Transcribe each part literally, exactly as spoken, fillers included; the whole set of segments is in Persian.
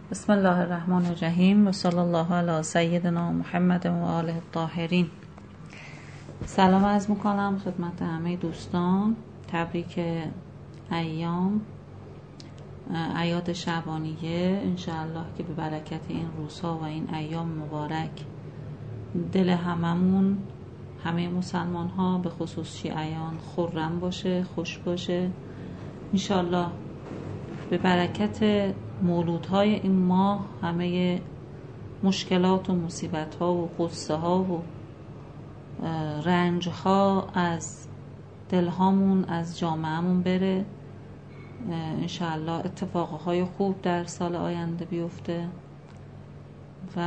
بسم الله الرحمن الرحیم و صلی الله علی سیدنا محمد و آله الطاهرین. سلام عرض میکنم خدمت همه دوستان. تبریک ایام اعیاد شعبانیه، انشاءالله که به برکت این روزها و این ایام مبارک دل هممون، همه مسلمان ها به خصوص شیعیان خرم باشه، خوش باشه انشاءالله. به برکت مولودهای این ماه همه مشکلات و مصیبت ها و غصه ها و رنج ها از دلهامون، از جامعهمون بره انشاءالله. اتفاقهای خوب در سال آینده بیفته و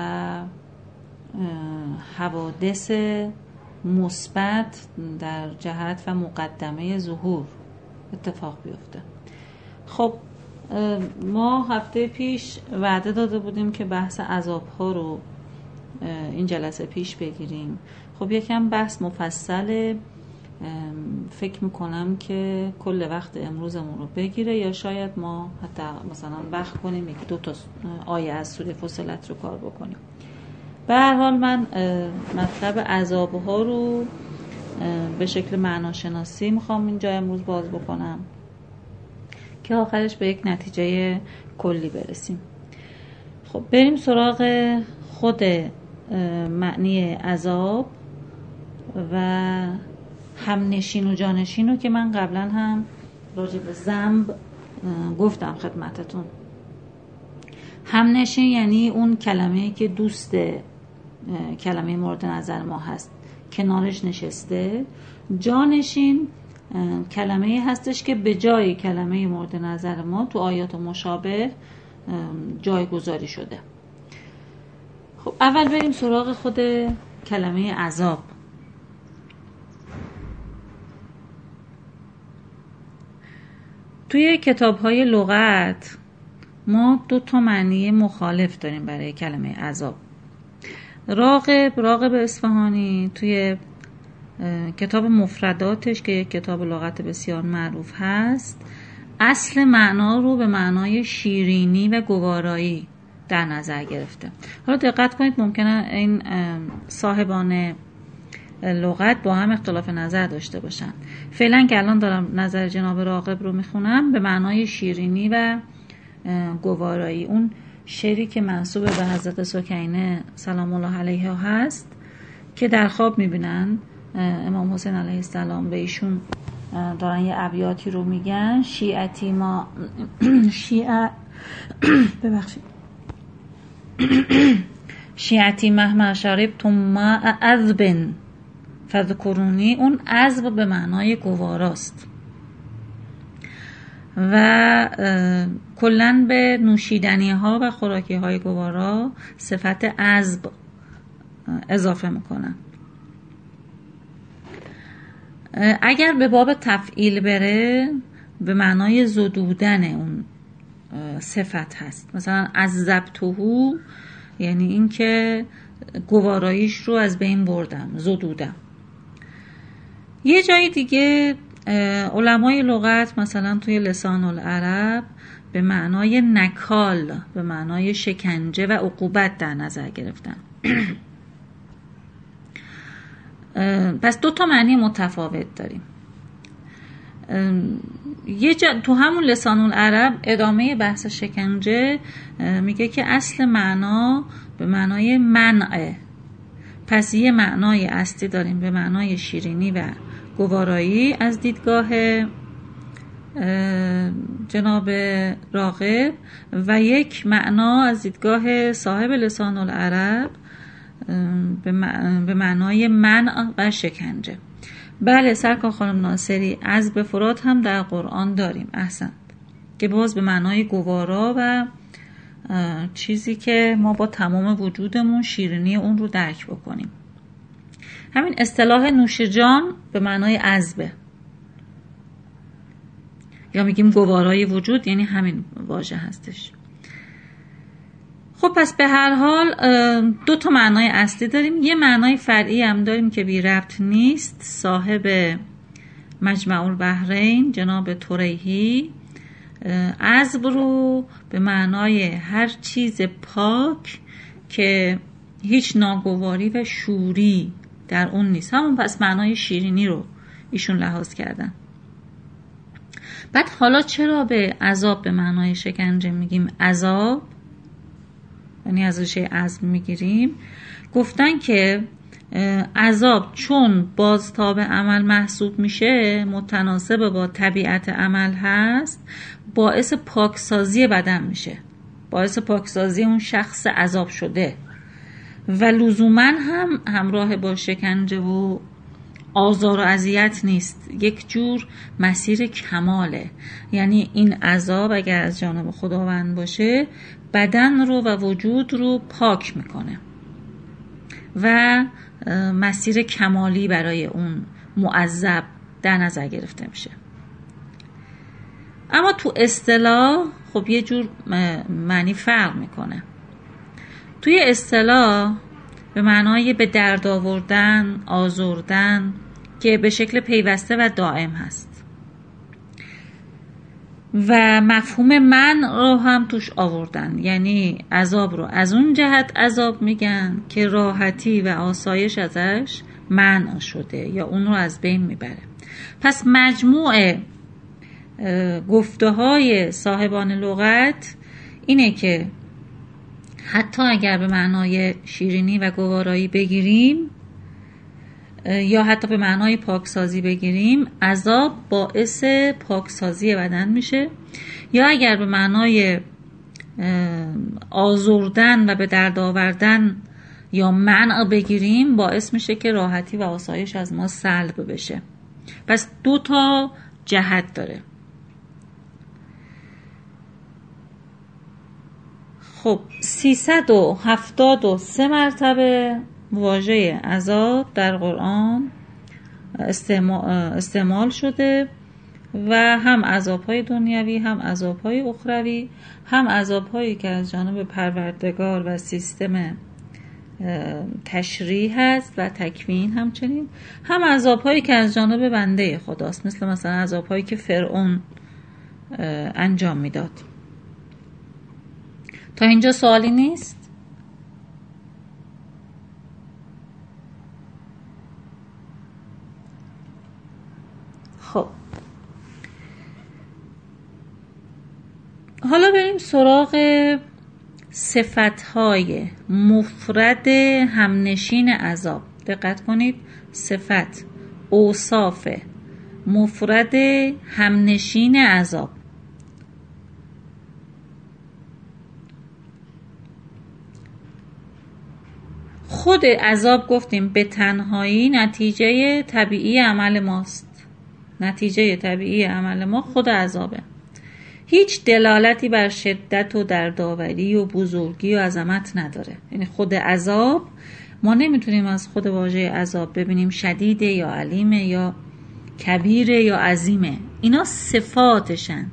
حوادث مثبت در جهت و مقدمه ظهور اتفاق بیفته. خب ما هفته پیش وعده داده بودیم که بحث عذاب ها رو این جلسه پیش بگیریم. خب یکم بحث مفصله، فکر میکنم که کل وقت امروزمون رو بگیره یا شاید ما حتی مثلا وقت کنیم یک دو تا آیه از سوره فصلت رو کار بکنیم. به هر حال من مطلب عذاب ها رو به شکل معناشناسی میخوام اینجا امروز باز بکنم که آخرش به یک نتیجه کلی برسیم. خب بریم سراغ خود معنی عذاب و همنشین و جانشین رو که من قبلا هم راجع به ذنب گفتم خدمتتون. همنشین یعنی اون کلمه‌ای که دوست کلمه مورد نظر ما هست کنارش نشسته. جانشین کلمه‌ای هستش که به جای کلمه مورد نظر ما تو آیات مشابه جایگذاری شده. خب اول بریم سراغ خود کلمه عذاب. توی کتاب‌های لغت ما دو تا معنی مخالف داریم برای کلمه عذاب. راغب راغب اصفهانی توی کتاب مفرداتش که یک کتاب لغت بسیار معروف هست، اصل معنا رو به معنای شیرینی و گوارایی در نظر گرفته. حالا دقت کنید، ممکنه این صاحبان لغت با هم اختلاف نظر داشته باشن. فعلا که الان دارم نظر جناب راغب رو میخونم، به معنای شیرینی و گوارایی. اون شعری که منسوب به حضرت سکینه سلام الله علیها هست که در خواب میبینن امام حسین علیه السلام به ایشون دارن یه ابیاتی رو میگن. شیعتی ما شیعه ببخشید شیعتی مهما شربتم ما عذب فذکرونی. اون عذب به معنای گواراست و کلن به نوشیدنی ها و خوراکی های گوارا صفت عذب اضافه میکنن. اگر به باب تفعیل بره به معنای زدودن اون صفت هست. مثلا عذبتهو یعنی این که گواراییش رو از بین بردم، زدودم. یه جای دیگه علمای لغت مثلا توی لسان العرب به معنای نکال، به معنای شکنجه و عقوبت در نظر گرفتن. پس دو تا معنی متفاوت داریم. یه جا تو همون لسان العرب ادامه بحث شکنجه میگه که اصل معنا به معنای منع. پس یه معنای اصلی داریم به معنای شیرینی و گوارایی از دیدگاه جناب راغب و یک معنا از دیدگاه صاحب لسان العرب به معنای منع و شکنجه. بله سرکار خانم ناصری، از به فرات هم در قرآن داریم. احسن، که باز به معنای گوارا و چیزی که ما با تمام وجودمون شیرینی اون رو درک بکنیم. همین اصطلاح نوش جان به معنای عذبه، یا میگیم گوارای وجود، یعنی همین واژه هستش. خب پس به هر حال دو تا معنای اصلی داریم. یه معنای فرعی هم داریم که بی ربط نیست. صاحب مجمع البحرین جناب توریحی عذب رو به معنای هر چیز پاک که هیچ ناگواری و شوری در اون نیست، همون پس معنای شیرینی رو ایشون لحاظ کردن. بعد حالا چرا به عذاب به معنای شکنجه میگیم عذاب، یعنی از ریشه عذب میگیریم؟ گفتن که عذاب چون بازتاب عمل محسوب میشه، متناسب با طبیعت عمل هست، باعث پاکسازی بدن میشه، باعث پاکسازی اون شخص عذاب شده و لزوما هم همراه با شکنجه و آزار و اذیت نیست، یک جور مسیر کماله. یعنی این عذاب اگر از جانب خداوند باشه بدن رو و وجود رو پاک میکنه و مسیر کمالی برای اون معذب در نظر گرفته میشه. اما تو اصطلاح خب یه جور معنی فرق میکنه. توی اصطلاح به معنای به درد آوردن، آزردن که به شکل پیوسته و دائم هست و مفهوم منع رو هم توش آوردن، یعنی عذاب رو از اون جهت عذاب میگن که راحتی و آسایش ازش منع شده یا اون رو از بین میبره. پس مجموع گفته های صاحبان لغت اینه که حتی اگر به معنای شیرینی و گوارایی بگیریم یا حتی به معنای پاکسازی بگیریم، عذاب باعث پاکسازی بدن میشه، یا اگر به معنای آزردن و به درد آوردن یا منع بگیریم، باعث میشه که راحتی و آسایش از ما سلب بشه. پس دو تا جهت داره. خب سیصد و هفتاد و سه مرتبه واژه عذاب در قرآن استعمال شده و هم عذاب‌های دنیوی، هم عذاب‌های اخروی، هم عذاب‌هایی که از جانب پروردگار و سیستم تشریع هست و تکوین، همچنین هم عذاب‌هایی که از جانب بنده خداست، مثل مثلا عذاب‌هایی که فرعون انجام میداد. تا اینجا سوالی نیست؟ خب حالا بریم سراغ صفتهای مفرد همنشین عذاب. دقت کنید، صفت، اوصاف مفرد همنشین عذاب. خود عذاب گفتیم به تنهایی نتیجه طبیعی عمل ماست. نتیجه طبیعی عمل ما خود عذابه. هیچ دلالتی بر شدت و دردآوری و بزرگی و عظمت نداره. یعنی خود عذاب، ما نمیتونیم از خود واژه عذاب ببینیم شدیده یا علیمه یا کبیره یا عظیمه. اینا صفاتشن.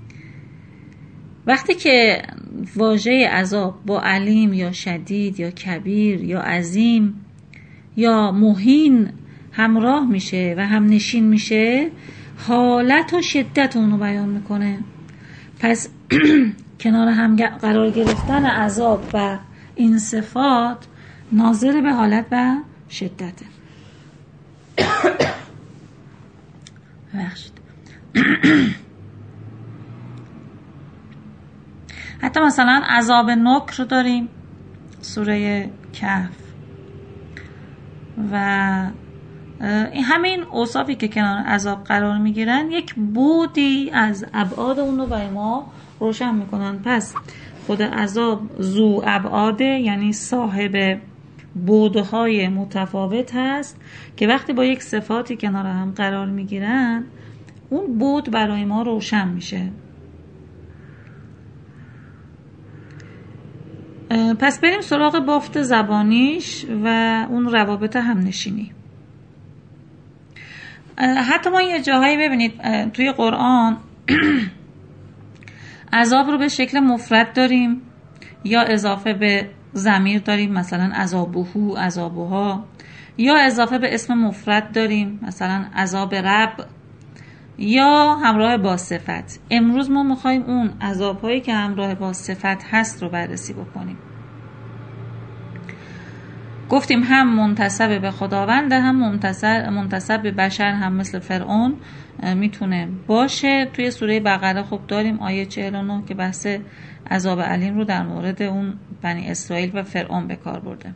وقتی که واژه عذاب با علیم یا شدید یا کبیر یا عظیم یا مهین همراه میشه و هم نشین میشه، حالت و شدت اونو بیان میکنه. پس کنار هم قرار گرفتن عذاب و این صفات ناظر به حالت و شدته. ببخشید. حتی مثلا عذاب نکر داریم، سوره کهف، و همین اوصافی که کنار عذاب قرار میگیرن یک بودی از ابعاد اون رو برای ما روشن میکنن. پس خود عذاب ذو ابعاده، یعنی صاحب بودهای متفاوت هست که وقتی با یک صفاتی کنار هم قرار میگیرن اون بود برای ما روشن میشه. پس بریم سراغ بافت زبانیش و اون روابط همنشینی. حتی ما یه جاهایی ببینید توی قرآن عذاب رو به شکل مفرد داریم یا اضافه به ضمیر داریم، مثلا عذابهو، عذابها، یا اضافه به اسم مفرد داریم، مثلا عذاب رب یا همراه با صفت. امروز ما میخوایم اون عذاب‌هایی که همراه با صفت هست رو بررسی بکنیم. گفتیم هم منتسب به خداوند، هم منتسب منتسب به بشر، هم مثل فرعون میتونه باشه. توی سوره بقره خب داریم آیه چهل و نه که بحث عذاب علیم رو در مورد اون بنی اسرائیل و فرعون به کار برده.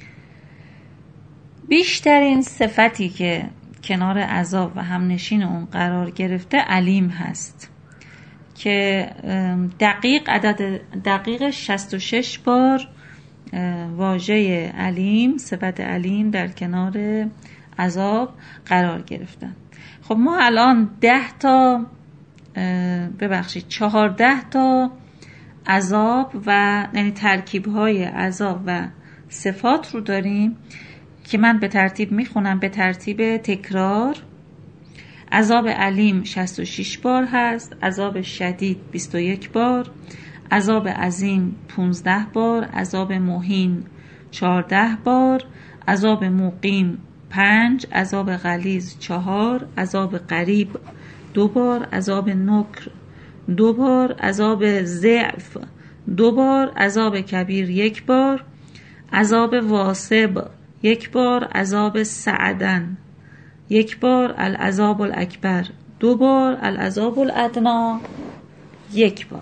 بیشترین صفتی که کنار عذاب و همنشین اون قرار گرفته علیم هست که دقیق عدد دقیق شصت و شش بار واژه علیم، صفت علیم در کنار عذاب قرار گرفتن. خب ما الان ده تا ببخشید چهارده تا عذاب و یعنی ترکیب های عذاب و صفات رو داریم که من به ترتیب میخونم، به ترتیب تکرار. عذاب علیم شصت و شش بار هست، عذاب شدید بیست و یک بار، عذاب عظیم پانزده بار، عذاب مهین چهارده بار، عذاب مقیم پنج، عذاب غلیظ چهار، عذاب قریب دو بار، عذاب نکر دو بار، عذاب ضعف دو بار، عذاب کبیر یک بار، عذاب واسب یک بار، عذاب سعدن یک بار، العذاب الاکبر دو بار، العذاب الادنا یک بار.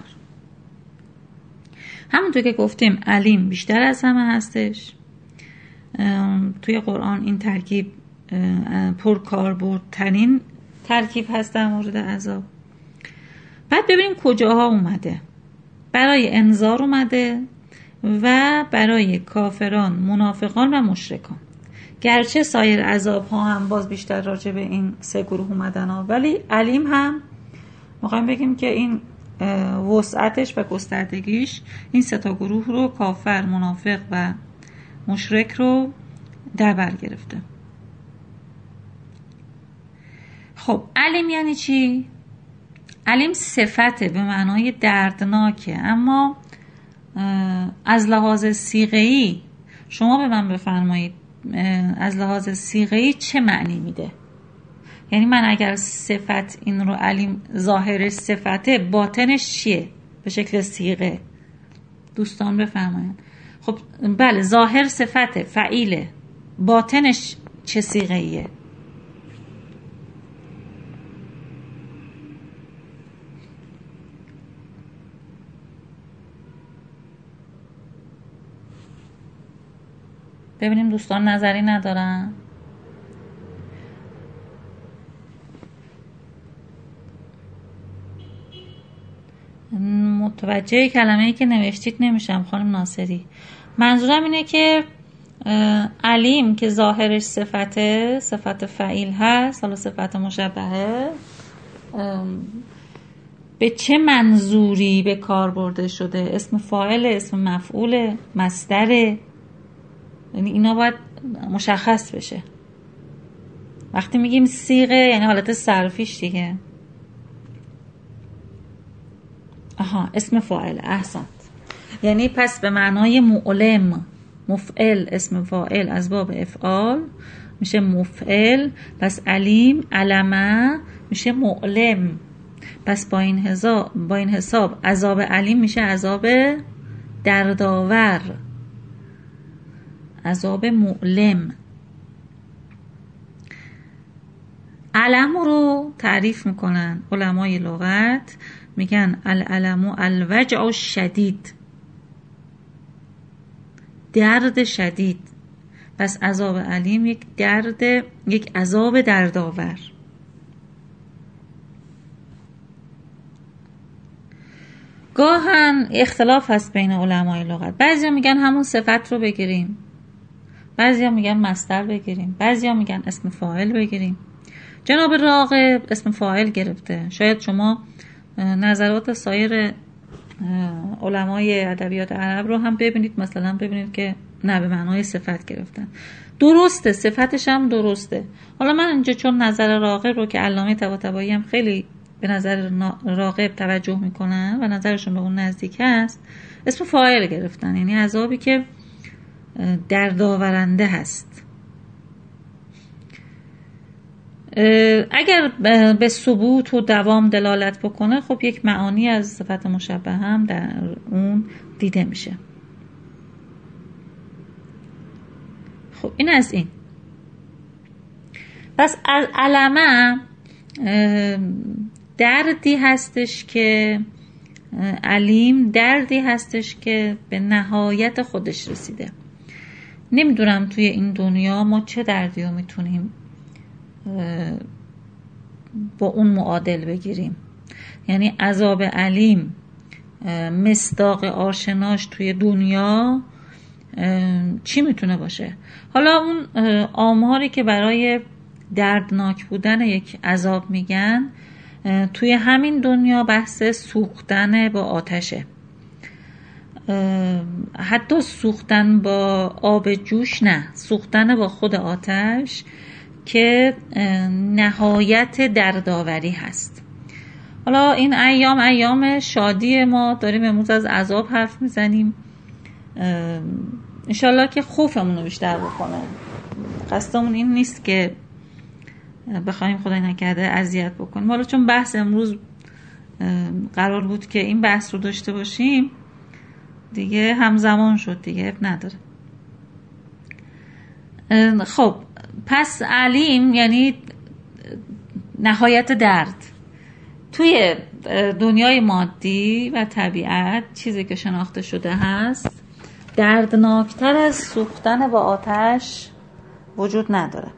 همونطور که گفتیم علیم بیشتر از همه هستش. توی قرآن این ترکیب پرکاربردترین ترکیب هست در مورد عذاب. بعد ببینیم کجاها اومده. برای انذار اومده و برای کافران، منافقان و مشرکان. گرچه سایر عذاب ها هم باز بیشتر راجع به این سه گروه اومدن ها، ولی علیم هم میخوایم بگیم که این وسعتش و گستردگیش این سه تا گروه رو، کافر، منافق و مشرک، رو در بر گرفته. خب علیم یعنی چی؟ علیم صفته به معنای دردناکه، اما از لحاظ صیغه‌ای شما به من بفرمایید از لحاظ صیغه‌ای چه معنی میده؟ یعنی من اگر صفت این رو علیم ظاهرش صفته، باطنش چیه به شکل صیغه؟ دوستان بفرمایید. خب بله، ظاهر صفته، فعیله، باطنش چه صیغه‌ایه؟ ببینیم دوستان نظری ندارن. متوجه کلمه ای که نوشتید نمیشم خانم ناصری. منظورم اینه که علیم که ظاهرش صفته، صفت فعیل هست، حالا صفت مشبهه، به چه منظوری به کار برده شده؟ اسم فاعل، اسم مفعول، مصدر؟ یعنی اینا باید مشخص بشه. وقتی میگیم صیغه یعنی حالت صرفیش دیگه. آها، اسم فاعل، احسنت. یعنی پس به معنای معلم، مفعل، اسم فاعل از باب افعال میشه مفعل، پس علیم، علمه میشه معلم. پس با این حساب با این حساب عذاب علیم میشه عذاب دردآور، عذاب معلم. علم رو تعریف میکنن علمای لغت، میگن العلم الوجع الشدید، درد شدید. پس عذاب علیم یک درد، یک عذاب دردآور. گاهن اختلاف هست بین علمای لغت. بعضیا میگن همون صفت رو بگیریم، بعضیا میگن مصدر بگیریم، بعضیا میگن اسم فاعل بگیریم. جناب راغب اسم فاعل گرفته. شاید شما نظرات سایر علمای ادبیات عرب رو هم ببینید، مثلا ببینید که نه، به معنای صفت گرفتن. درسته، صفتش هم درسته. حالا من اینجا چون نظر راغب رو که علامه طباطبایی هم خیلی به نظر راغب توجه میکنن و نظرشون به اون نزدیک است، اسم فاعل گرفتن، یعنی عذابی که دردآورنده هست. اگر به ثبوت و دوام دلالت بکنه خب یک معانی از صفت مشبه هم در اون دیده میشه. خب این از این. پس علمه دردی هستش که علیم دردی هستش که به نهایت خودش رسیده. نمیدونم توی این دنیا ما چه دردی رو میتونیم با اون معادل بگیریم. یعنی عذاب علیم مصداق آشناش توی دنیا چی میتونه باشه؟ حالا اون آماری که برای دردناک بودن یک عذاب میگن توی همین دنیا بحث سوختن با آتشه. حتی سوختن با آب جوش نه، سوختن با خود آتش که نهایت دردآوری هست. حالا این ایام ایام شادی، ما داریم امروز از عذاب حرف میزنیم، انشالله که خوفمون رو بیشتر بکنه. قصدمون این نیست که بخوایم خدای نکرده اذیت بکنیم. حالا چون بحث امروز قرار بود که این بحث رو داشته باشیم دیگه همزمان شد دیگه، اب نداره. خب پس علیم یعنی نهایت درد. توی دنیای مادی و طبیعت چیزی که شناخته شده هست دردناکتر از سوختن با آتش وجود نداره.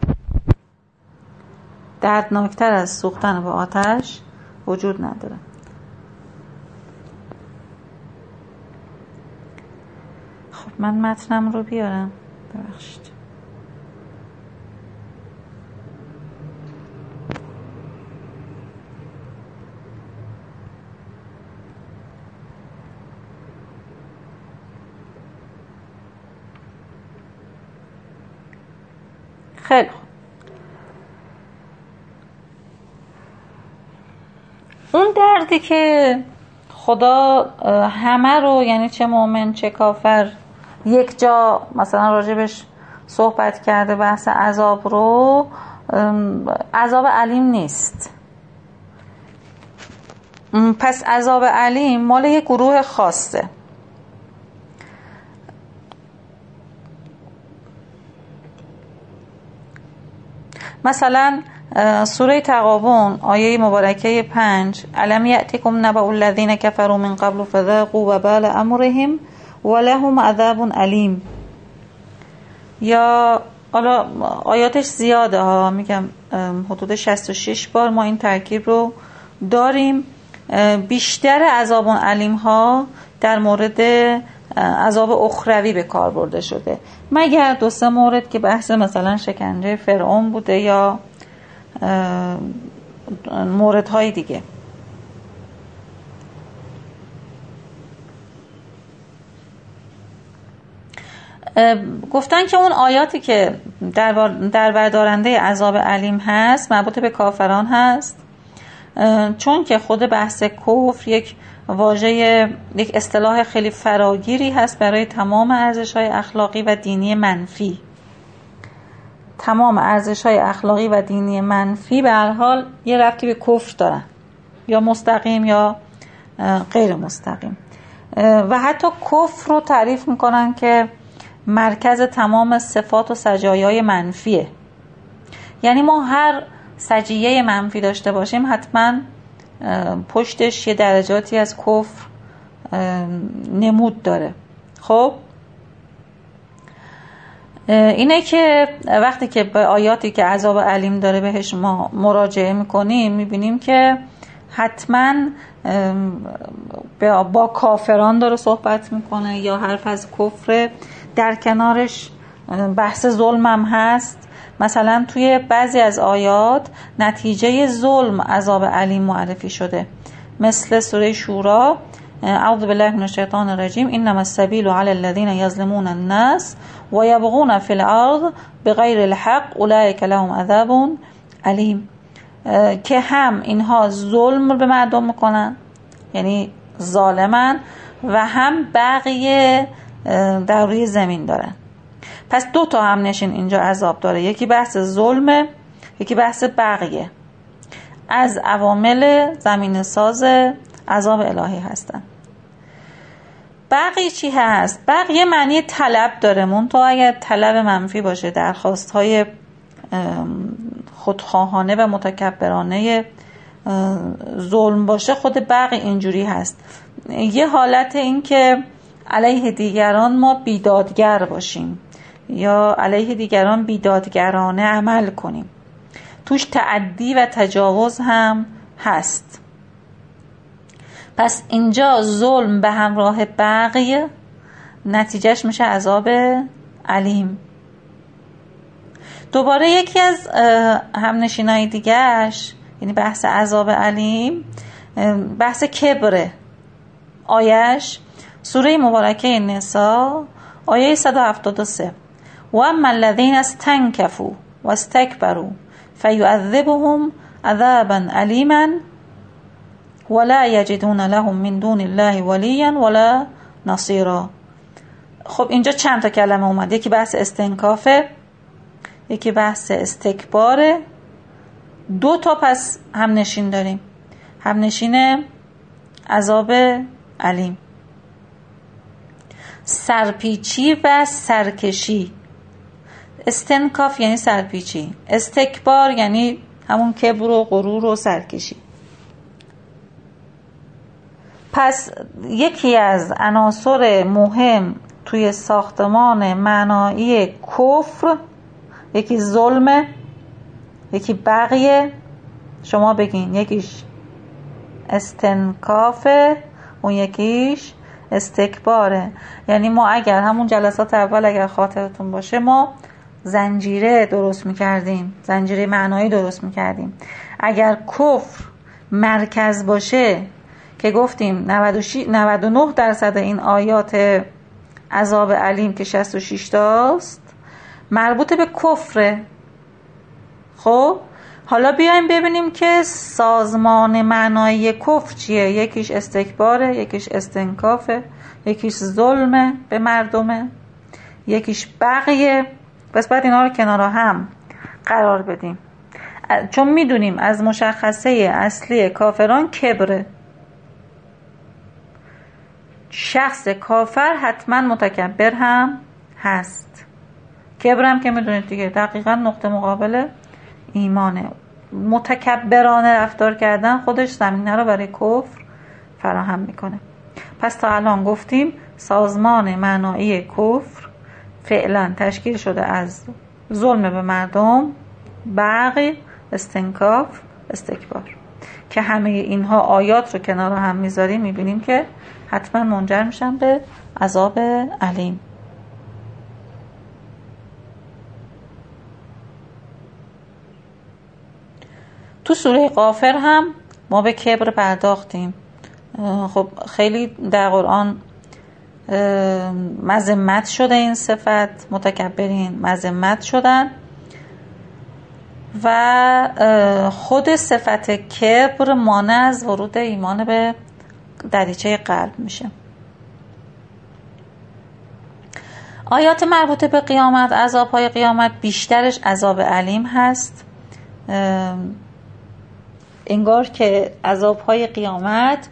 دردناکتر از سوختن با آتش وجود نداره. خب من متنم رو بیارم، ببخشید. خیلی خوب. اون دردی که خدا همه رو، یعنی چه مؤمن چه کافر، یک جا مثلا راجبش صحبت کرده، بحث عذاب رو، عذاب علیم نیست. پس عذاب علیم مال یک گروه خاصه. مثلا سوره تغابن آیه مبارکه پنج، الم یأتکم نبأ الذین کفروا من قبل فذاقوا وبال امرهم ولهم عذاب علیم. یا حالا آیاتش زیاده ها، میگم حدود شصت و شش بار ما این ترکیب رو داریم. بیشتر عذاب علیم ها در مورد عذاب اخروی به کار برده شده، مگر دو سه مورد که بحث مثلا شکنجه فرعون بوده یا موردهای دیگه. گفتن که اون آیاتی که در در بردارنده عذاب علیم هست مربوط به کافران هست، چون که خود بحث کفر یک واژه، یک اصطلاح خیلی فراگیری هست برای تمام ارزش‌های اخلاقی و دینی منفی. تمام ارزش‌های اخلاقی و دینی منفی به هر حال یه ربطی به کفر دارن، یا مستقیم یا غیر مستقیم. و حتی کفر رو تعریف میکنن که مرکز تمام صفات و سجایای منفیه. یعنی ما هر سجیه منفی داشته باشیم حتما پشتش یه درجاتی از کفر نمود داره. خب اینه که وقتی که به آیاتی که عذاب علیم داره بهش ما مراجعه میکنیم میبینیم که حتما با کافران داره صحبت میکنه، یا حرف از کفر، در کنارش بحث ظلم هم هست. مثلا توی بعضی از آیات نتیجه ظلم عذاب علیم معرفی شده، مثل سوره شورا اعوذ بالله من الشیطان الرجیم انما السبیل علی الذین یظلمون الناس و یبغون فی الارض بغیر الحق اولئک لهم عذاب علیم، که هم اینها ظلم به مردم میکنن، یعنی ظالمن، و هم بقیه در روی زمین دارن. پس دو تا هم نشین اینجا عذاب داره، یکی بحث ظلمه یکی بحث بقیه از عوامل زمین ساز عذاب الهی هستن. بقیه چی هست؟ بقیه معنی طلب داره، منتها اگر طلب منفی باشه، درخواست های خودخواهانه و متکبرانه ظلم باشه، خود بقی اینجوری هست. یه حالت این که علیه دیگران ما بیدادگر باشیم یا علیه دیگران بیدادگرانه عمل کنیم، توش تعدی و تجاوز هم هست. پس اینجا ظلم به همراه بقی نتیجهش میشه عذاب علیم. دوباره یکی از همنشینای دیگهش، یعنی بحث عذاب علیم، بحث کبره. آیش سوره مبارکه نساء آیه صد و هفتاد و سه: و اما الذین استنکفوا و استکبروا فیعذبهم عذابا علیما ولا یجدون لهم من دون الله ولیا ولا نصیرا. خب اینجا چند تا کلمه اومد، یکی بحث استنکافه، یکی بحث استکباره، دو تا پس هم نشین داریم، هم نشین عذاب علیم. سرپیچی و سرکشی. استنکاف یعنی سرپیچی، استکبار یعنی همون کبر و غرور و سرکشی. پس یکی از عناصر مهم توی ساختمان معنایی کفر، یکی ظلمه، یکی بغیه، شما بگین یکیش استنکافه، اون یکیش استکباره. یعنی ما اگر همون جلسات اول اگر خاطرتون باشه ما زنجیره درست میکردیم، زنجیره معنایی درست میکردیم. اگر کفر مرکز باشه که گفتیم نود و نه درصد این آیات عذاب علیم که شصت و شش تاست مربوط به کفره. خب حالا بیایم ببینیم که سازمان معنایی کفر چیه. یکیش استکباره، یکیش استنکافه، یکیش ظلمه به مردمه، یکیش بقیه. بس باید اینا رو کنار هم قرار بدیم، چون میدونیم از مشخصه اصلی کافران کبره. شخص کافر حتما متکبر هم هست. کبر هم که میدونید دیگه دقیقا نقطه مقابل ایمانه. متکبرانه رفتار کردن خودش زمینه رو برای کفر فراهم میکنه. پس تا الان گفتیم سازمان معنایی کفر فعلا تشکیل شده از ظلم به مردم، بغی، استنکاف، استکبار، که همه اینها آیات رو کنار هم میذاریم میبینیم که حتما منجر میشن به عذاب علیم. تو سوره غافر هم ما به کبر پرداختیم. خب خیلی در قرآن مذمت شده این صفت، متکبرین مذمت شدن و خود صفت کبر مانع از ورود ایمان به دریچه قلب میشه. آیات مربوط به قیامت، عذاب‌های قیامت بیشترش عذاب علیم هست. انگار که عذاب‌های قیامت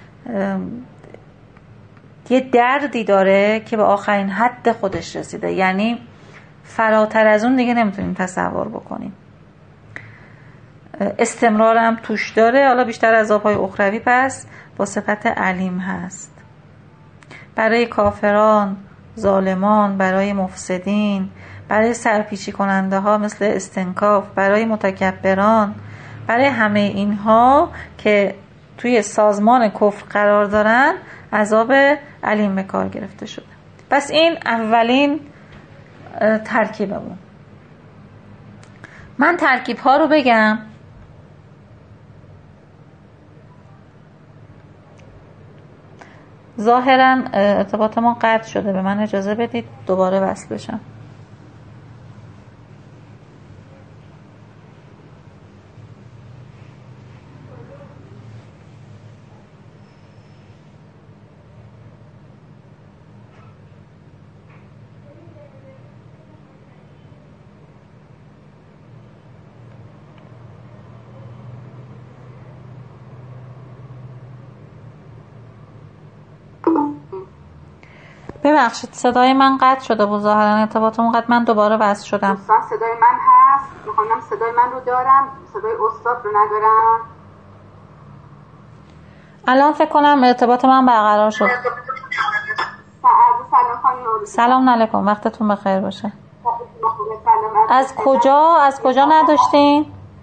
یه دردی داره که به آخرین حد خودش رسیده، یعنی فراتر از اون دیگه نمیتونیم تصور بکنیم. استمرارم توش داره. حالا بیشتر عذاب‌های اخروی پس با صفت علیم هست. برای کافران، ظالمان، برای مفسدین، برای سرپیچی کننده ها مثل استنکاف، برای متکبران، برای همه اینها که توی سازمان کفر قرار دارن عذاب علیم به کار گرفته شده. پس این اولین ترکیبمون. من ترکیب ها رو بگم. ظاهرا ارتباط ما قطع شده، به من اجازه بدید دوباره وصل بشم. ببخشید صدای من قطع شده بود، ظاهرا ارتباطمون قطع. من دوباره وصل شدم. دوستان صدای من هست؟ میخوام صدای من رو دارم، صدای استاد رو ندارم. الان فکر کنم ارتباط من برقرار شد. سلام خانم. سلام علیکم، وقتتون بخیر باشه. از کجا از کجا نداشتین؟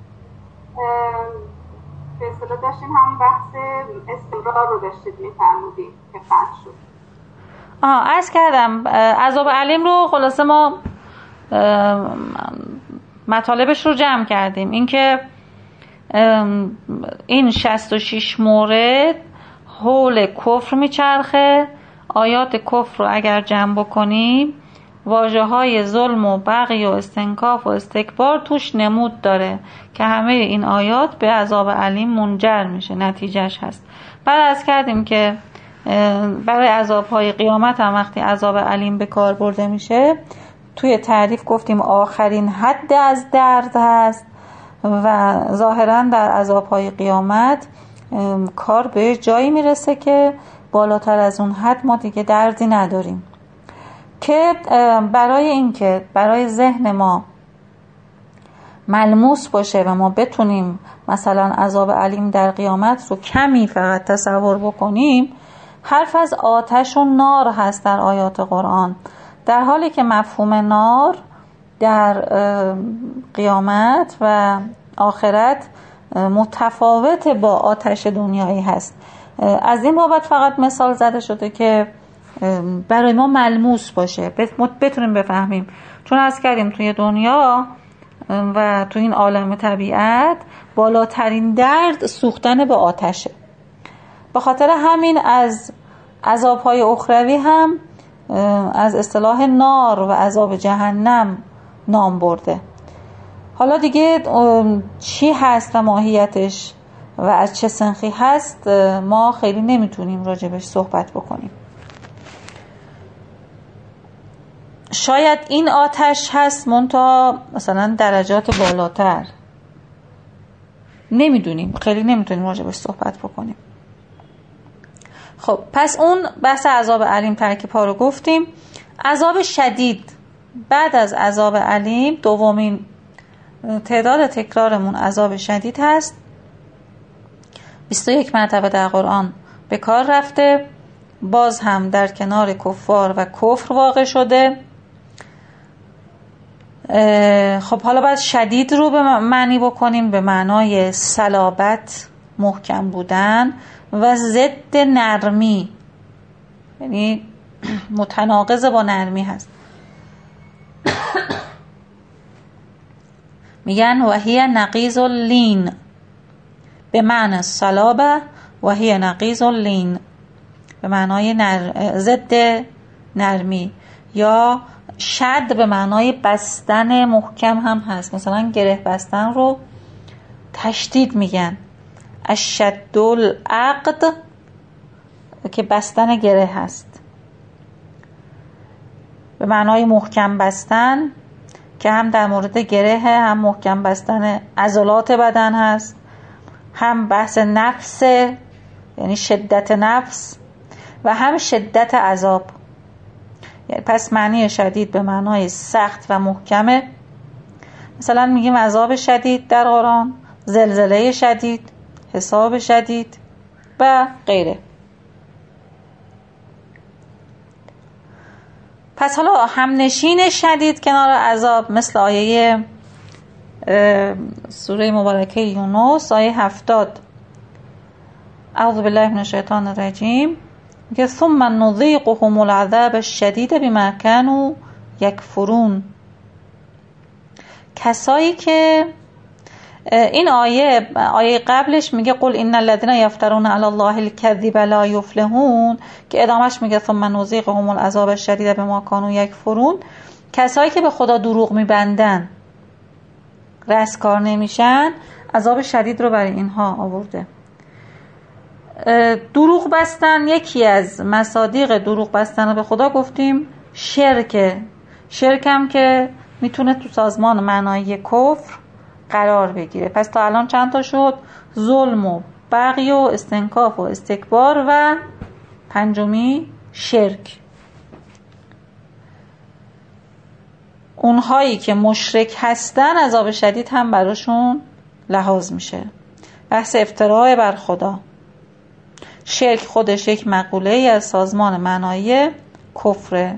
به اصطلاح داشتیم هم بحث استمرار رو داشتید می‌فرمودید که قطع شد. آها، عرض کردم عذاب علیم رو خلاصه ما مطالبش رو جمع کردیم. اینکه این شصت و شش مورد حول کفر میچرخه. آیات کفر رو اگر جمع بکنیم واژه های ظلم و بغی و استنکاف و استکبار توش نمود داره که همه این آیات به عذاب علیم منجر میشه، نتیجهش هست. بعد از کردیم که برای عذاب های قیامت هم وقتی عذاب علیم به کار برده میشه توی تعریف گفتیم آخرین حد از درد هست و ظاهرا در عذاب های قیامت کار به جایی میرسه که بالاتر از اون حد ما دیگه دردی نداریم، که برای اینکه برای ذهن ما ملموس باشه و ما بتونیم مثلا عذاب علیم در قیامت رو کمی فقط تصور بکنیم، حرف از آتش و نار هست در آیات قرآن، در حالی که مفهوم نار در قیامت و آخرت متفاوت با آتش دنیایی هست. از این بابت فقط مثال زده شده که برای ما ملموس باشه، بتونیم بفهمیم. چون از کردیم توی دنیا و توی این عالم طبیعت بالاترین درد سوختن به آتشه. به خاطر همین از عذاب‌های اخروی هم از اصطلاح نار و عذاب جهنم نام برده. حالا دیگه چی هست و ماهیتش و از چه سنخی هست ما خیلی نمیتونیم راجبش صحبت بکنیم. شاید این آتش هست منتها مثلا درجات بالاتر، نمیدونیم، خیلی نمیتونیم راجبش صحبت بکنیم. خب پس اون بحث عذاب علیم ترکیب ها رو گفتیم. عذاب شدید بعد از عذاب علیم دومین تعداد تکرارمون عذاب شدید هست. بیست و یک مرتبه در قرآن به کار رفته، باز هم در کنار کفار و کفر واقع شده. خب حالا باید شدید رو به معنی بکنیم به معنای صلابت، محکم بودن و ضد نرمی، یعنی متناقض با نرمی هست. میگن وحی نقیض اللین به معنی صلابه، وحی نقیض اللین به معنای نر... ضد نرمی، یا شد به معنای بستن محکم هم هست. مثلا گره بستن رو تشدید میگن، اشد العقد که بستن گره هست، به معنای محکم بستن که هم در مورد گره هم محکم بستن عضلات بدن هست، هم بحث نفس یعنی شدت نفس و هم شدت عذاب. یعنی پس معنی شدید به معنای سخت و محکمه. مثلا میگیم عذاب شدید در قرآن، زلزله شدید، حساب شدید و غیره. پس حالا همنشین شدید کنار عذاب مثل آیه سوره مبارکه یونس آیه هفتاد، اعوذ بالله من الشیطان الرجیم، که ثم نذیقهم العذاب الشدید بما كانوا یکفرون. کسایی که این آیه آیه قبلش میگه قل ان الذين يفترون على الله الكذب لا يفلحون، که ادامش میگه ثم نذیقهم العذاب الشدید بما كانوا یکفرون. کسایی که به خدا دروغ میبندن، رستگار نمیشن، عذاب شدید رو برای اینها آورده. دروغ بستن، یکی از مصادیق دروغ بستن به خدا گفتیم شرک. شرک هم که میتونه تو سازمان معنایی کفر قرار بگیره. پس تا الان چند تا شد؟ ظلم و بغی و استنکاف و استکبار و پنجمی شرک. اونهایی که مشرک هستن عذاب شدید هم براشون لحاظ میشه. بحث افتراء بر خدا. شرک خودش یک مقوله ای از سازمان معنایی کفره.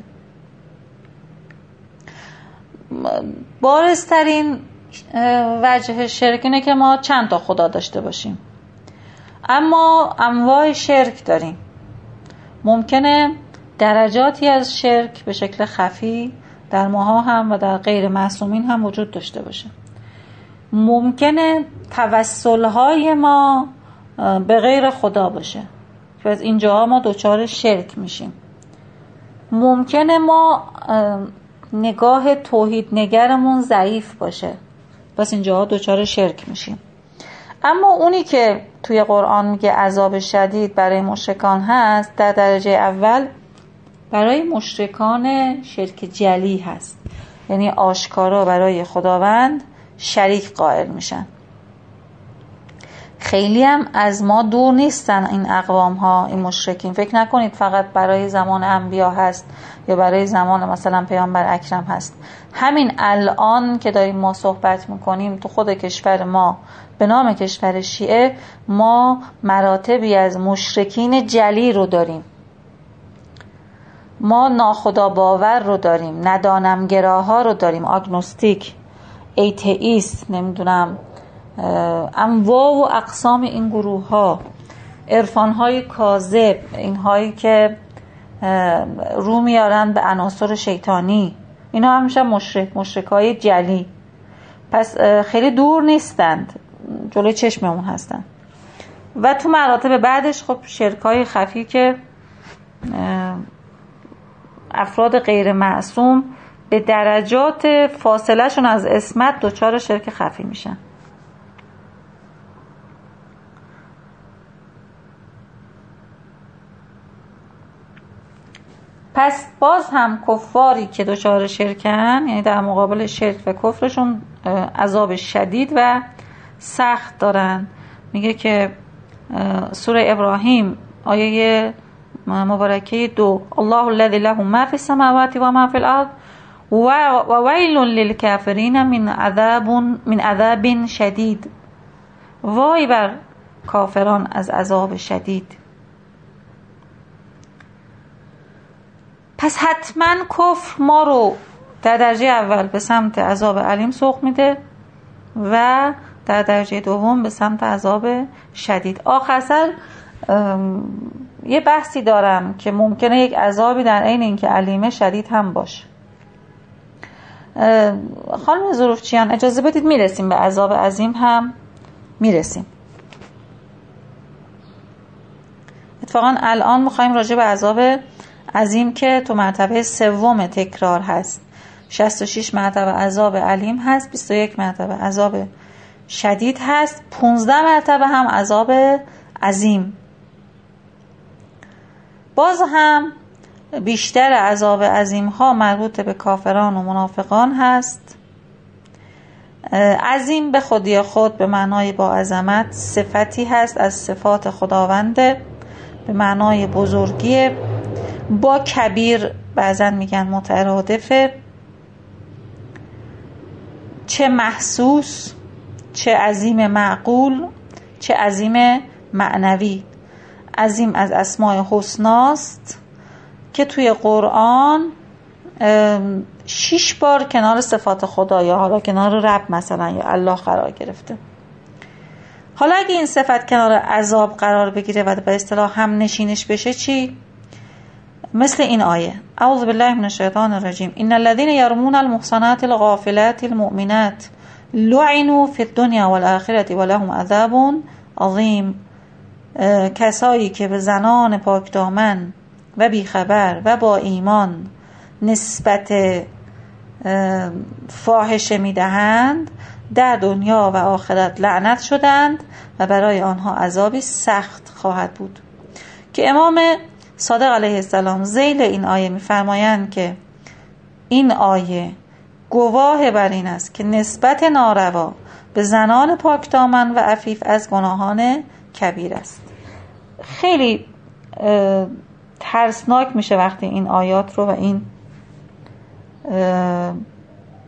بارزترین وجه شرک اینه که ما چند تا خدا داشته باشیم، اما انواع شرک داریم. ممکنه درجاتی از شرک به شکل خفی در ماها هم و در غیر معصومین هم وجود داشته باشه. ممکنه توسلهای ما به غیر خدا باشه که از اینجاها ما دچار شرک میشیم. ممکنه ما نگاه توحید نگرمون ضعیف باشه، پس اینجاها دچار شرک میشیم. اما اونی که توی قرآن میگه عذاب شدید برای مشرکان هست، در درجه اول برای مشرکان شرک جلی هست، یعنی آشکارا برای خداوند شریک قائل میشن. خیلی هم از ما دور نیستن این اقوام ها، این مشرکین. فکر نکنید فقط برای زمان انبیا هست یا برای زمان مثلا پیامبر اکرم هست. همین الان که داریم ما صحبت میکنیم تو خود کشور ما به نام کشور شیعه، ما مراتبی از مشرکین جلی رو داریم. ما ناخدا باور رو داریم، ندانمگراها رو داریم، آگنوستیک، ایتئیست، نمیدونم انواع و اقسام این گروه ها، عرفان های کاذب، این هایی که رو میارن به عناصر شیطانی، اینا هم میشن مشرک، مشرک های جلی. پس خیلی دور نیستند، جلوی چشممون هستن. و تو مراتب بعدش خب شرک های خفی که افراد غیر معصوم به درجات فاصله شون از عصمت دچار شرک خفی میشن. پس باز هم کفاری که دچار شرکن، یعنی در مقابل شرک و کفرشون عذاب شدید و سخت دارن. میگه که سوره ابراهیم آیه مبارکه دو، الله الذی له ما فی السماوات و ما فی الارض و ویل للکافرین من عذاب من عذاب شدید. وای بر کافران از عذاب شدید. پس حتما کفر ما رو در درجه اول به سمت عذاب علیم سوق میده و در درجه دوم به سمت عذاب شدید. آخر سر یه بحثی دارم که ممکنه یک عذابی در عین اینکه علیمه شدید هم باشه. خانم ظروفچیان اجازه بدید میرسیم به عذاب عظیم هم میرسیم. اتفاقا الان میخوایم راجع به عذاب عظیم که تو مرتبه سوم تکرار هست، شصت و شش مرتبه عذاب علیم هست، بیست و یک مرتبه عذاب شدید هست، پانزده مرتبه هم عذاب عظیم. باز هم بیشتر عذاب عظیم ها مربوط به کافران و منافقان هست. عظیم به خودی خود به معنای با عظمت صفتی هست از صفات خداونده، به معنای بزرگی. با کبیر بعضن میگن مترادفه، چه محسوس، چه عظیم معقول، چه عظیم معنوی. عظیم از اسماء حسناست که توی قرآن شش بار کنار صفات خدا یا حالا کنار رب مثلا یا الله قرار گرفته. حالا اگه این صفت کنار عذاب قرار بگیره و به اصطلاح هم نشینش بشه چی؟ مثل این آیه اعوذ بالله من الشیطان الرجیم ان الذين يرمون المحصنات الغافلات المؤمنات لعنوا في الدنيا والآخرة ولهم عذاب عظیم. کسایی که به زنان پاکدامن و بیخبر و با ایمان نسبت فاحشه میدهند در دنیا و آخرت لعنت شدند و برای آنها عذابی سخت خواهد بود. که امام صادق علیه السلام ذیل این آیه می‌فرمایند که این آیه گواه بر این است که نسبت ناروا به زنان پاکدامن و عفیف از گناهان کبیر است. خیلی ترسناک میشه وقتی این آیات رو و این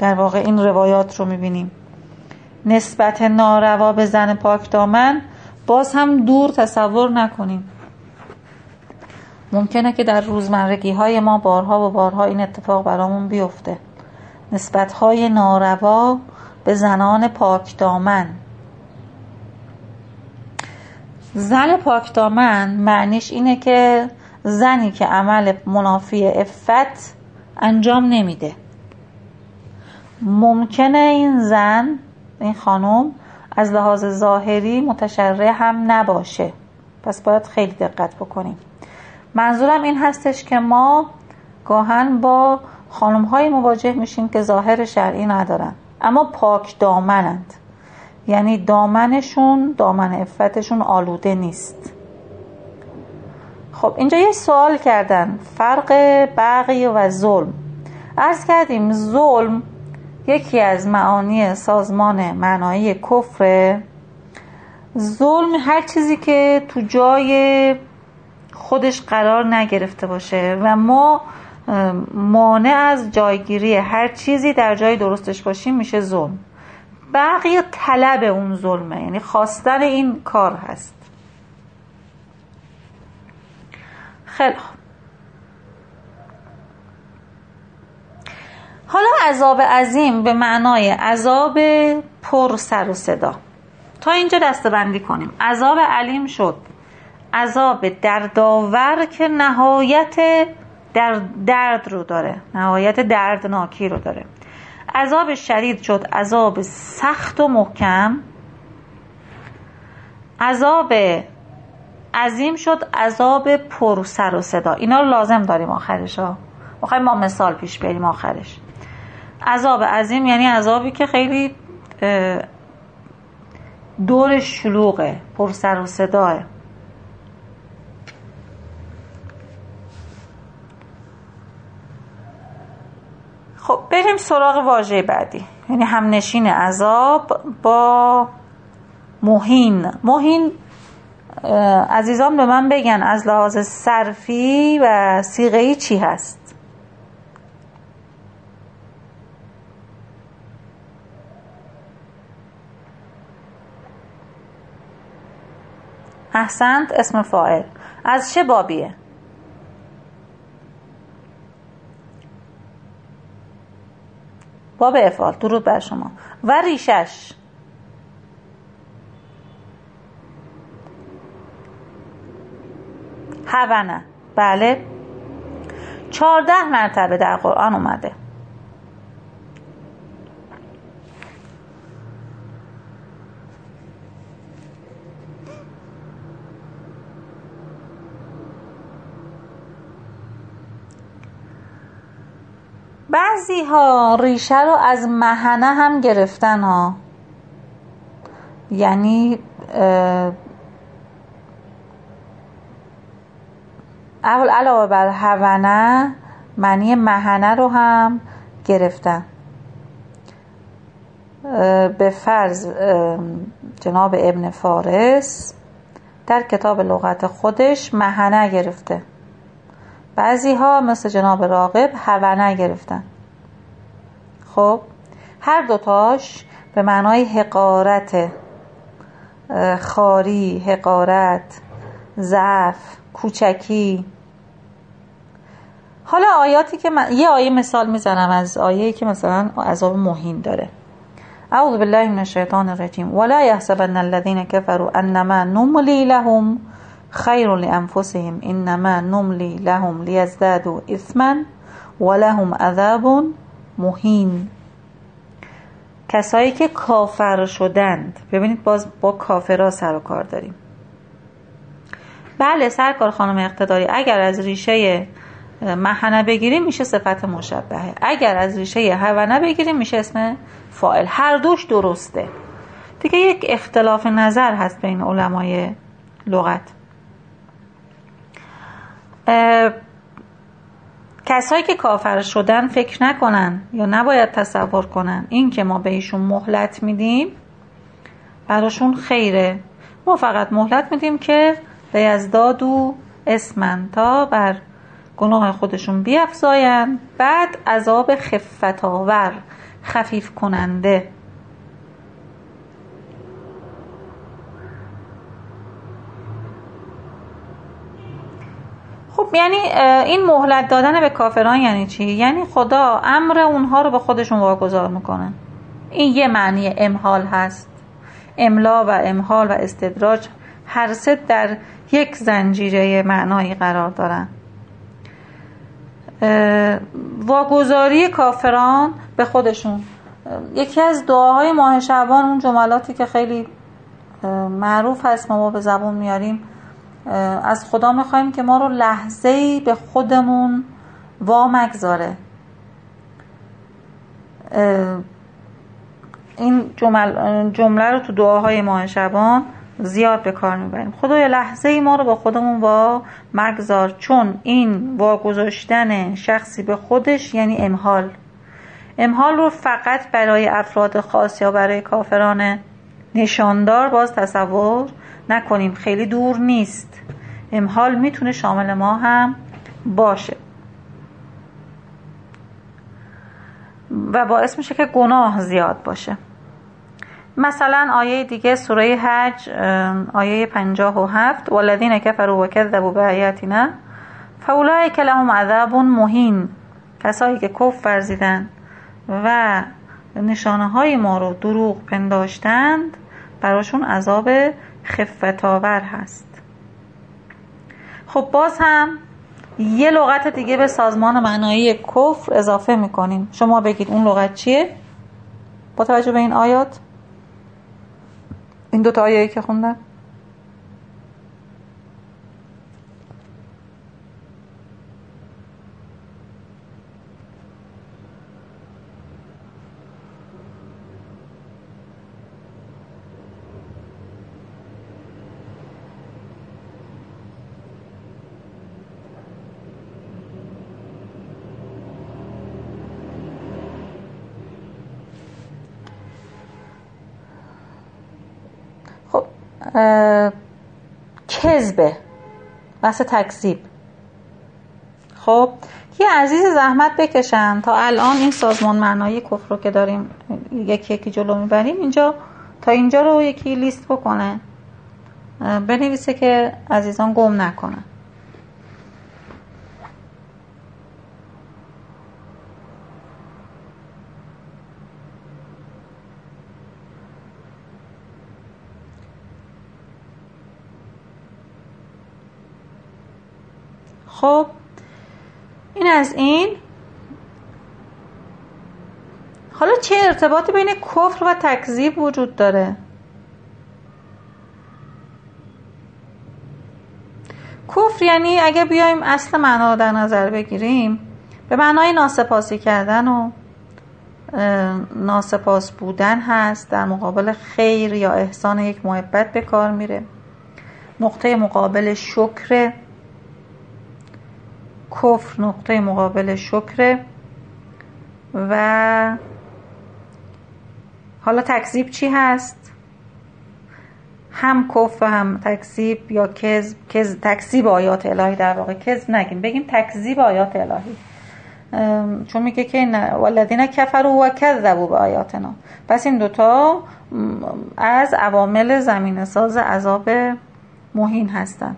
در واقع این روایات رو میبینیم. نسبت ناروا به زن پاک دامن باز هم دور تصور نکنیم. ممکنه که در روزمرگی های ما بارها و بارها این اتفاق برامون بیفته. نسبت های ناروا به زنان پاک دامن. زن پاک دامن معنیش اینه که زنی که عمل منافی عفت انجام نمیده. ممکنه این زن، این خانم، از لحاظ ظاهری متشرع هم نباشه، پس باید خیلی دقت بکنیم. منظورم این هستش که ما گاهن با خانم‌های مواجه میشیم که ظاهر شرعی ندارن اما پاک دامنند، یعنی دامنشون، دامن عفتشون آلوده نیست. خب اینجا یه سوال کردن، فرق بغی و ظلم. عرض کردیم ظلم یکی از معانی سازمان معنایی کفره. ظلم هر چیزی که تو جای خودش قرار نگرفته باشه و ما مانع از جایگیری هر چیزی در جای درستش باشیم میشه ظلم. بغی طلب اون ظلمه، یعنی خواستن این کار هست. خیلی خوب. حالا عذاب عظیم به معنای عذاب پر سر و صدا. تا اینجا دسته‌بندی کنیم. عذاب علیم شد عذاب دردآور که نهایت در درد رو داره، نهایت دردناکی رو داره. عذاب شدید شد عذاب سخت و محکم. عذاب عظیم شد عذاب پر سر و صدا. اینا رو لازم داریم آخرش ها، میخوایم ما مثال پیش بریم آخرش. عذاب عظیم یعنی عذابی که خیلی دور شلوغه، پر سر و صداه. خب بریم سراغ واژه بعدی، یعنی همنشین عذاب با مهین. مهین عزیزان به من بگن از لحاظ صرفی و صیغه‌ای چی هست؟ احسنت، اسم فاعل. از چه بابیه؟ باب افعال. درود بر شما. و ریشش هونه. بله، چهارده مرتبه در قرآن اومده. بعضی ها ریشه رو از مهنه هم گرفتن ها، یعنی اول علاوه بر هونه معنی مهنه رو هم گرفتن. به فرض جناب ابن فارس در کتاب لغت خودش مهنه گرفته، بعضی ها مثل جناب راغب هونه گرفتن. خب هر دوتاش به معنای حقارت، خاری، حقارت، ضعف، کوچکی. حالا آیاتی که من یه آیه مثال میزنم از آیه‌ای که مثلا عذاب مهین داره. اعوذ بالله من الشیطان الرجیم ولا یحسبن الذين كفروا انما نملی لهم خیر لانفسهم انما نملی لهم لیزدادوا اثما ولهم عذاب مهین. کسایی که کافر شدند، ببینید باز با کافرها سر و کار داریم. بله سرکار خانم اقتداری، اگر از ریشه مهنه بگیریم میشه صفت مشبهه، اگر از ریشه هونه بگیریم میشه اسم فاعل. هر دوش درسته دیگه. یک اختلاف نظر هست بین علمای لغت. کسایی که کافر شدن فکر نکنن یا نباید تصور کنن این که ما بهشون مهلت میدیم براشون خیره. ما فقط مهلت میدیم که لیزدادوا اثما، تا بر گناه خودشون بیفزاین، بعد عذاب خفت آور خفیف کننده. خب یعنی این مهلت دادن به کافران یعنی چی؟ یعنی خدا امر اونها رو به خودشون واگذار میکنه. این یه معنی امهال هست. املا و امهال و استدراج هر سه در یک زنجیره معنایی قرار دارن. واگذاری کافران به خودشون. یکی از دعاهای ماه شعبان، اون جملاتی که خیلی معروف هست ما به زبون میاریم، از خدا میخوایم که ما رو لحظه‌ای به خودمون وامگذاره. این جمل جمله رو تو دعاهای ماه شعبان زیاد به کار میبریم. خدایا لحظه‌ای ما رو به خودمون وامگذار، چون این واگذاشتن شخصی به خودش یعنی امهال. امهال رو فقط برای افراد خاص یا برای کافران نشاندار باز تصور نکنیم، خیلی دور نیست. امهال میتونه شامل ما هم باشه و باعث میشه که گناه زیاد باشه. مثلا آیه دیگه سوره حج آیه پنجاه و هفت والذین کفروا و کذبوا بآیاتنا فاولئک لهم عذاب مهین، کسایی که کفر ورزیدن و نشانه های ما رو دروغ پنداشتند براشون عذاب خفت‌آور هست. خب باز هم یه لغت دیگه به سازمان معنایی کفر اضافه میکنیم. شما بگید اون لغت چیه؟ با توجه به این آیات، این دو تا آیه‌ای که خوندم. کذبه، بحث تکذیب. خب یه عزیز زحمت بکشن تا الان این سازمان معنایی کفر رو که داریم یکی یکی جلو میبریم اینجا تا اینجا رو یکی لیست بکنه، بنویسه که عزیزان گم نکنن. خب این از این. حالا چه ارتباطی بین کفر و تکذیب وجود داره؟ کفر یعنی اگه بیایم اصل معنا رو در نظر بگیریم به معنای ناسپاسی کردن و ناسپاس بودن هست، در مقابل خیر یا احسان یک محبت به کار میره. نقطه مقابل شکر، کفر نقطه مقابل شکر. و حالا تکذیب چی هست؟ هم کفر و هم تکذیب یا کذب. کذب تکذیب آیات الهی، در واقع کذب نگیم، بگیم تکذیب آیات الهی، چون میگه که والذین کفروا و کذبوا بآیاتنا. پس این دوتا از عوامل زمینه ساز عذاب مهین هستن.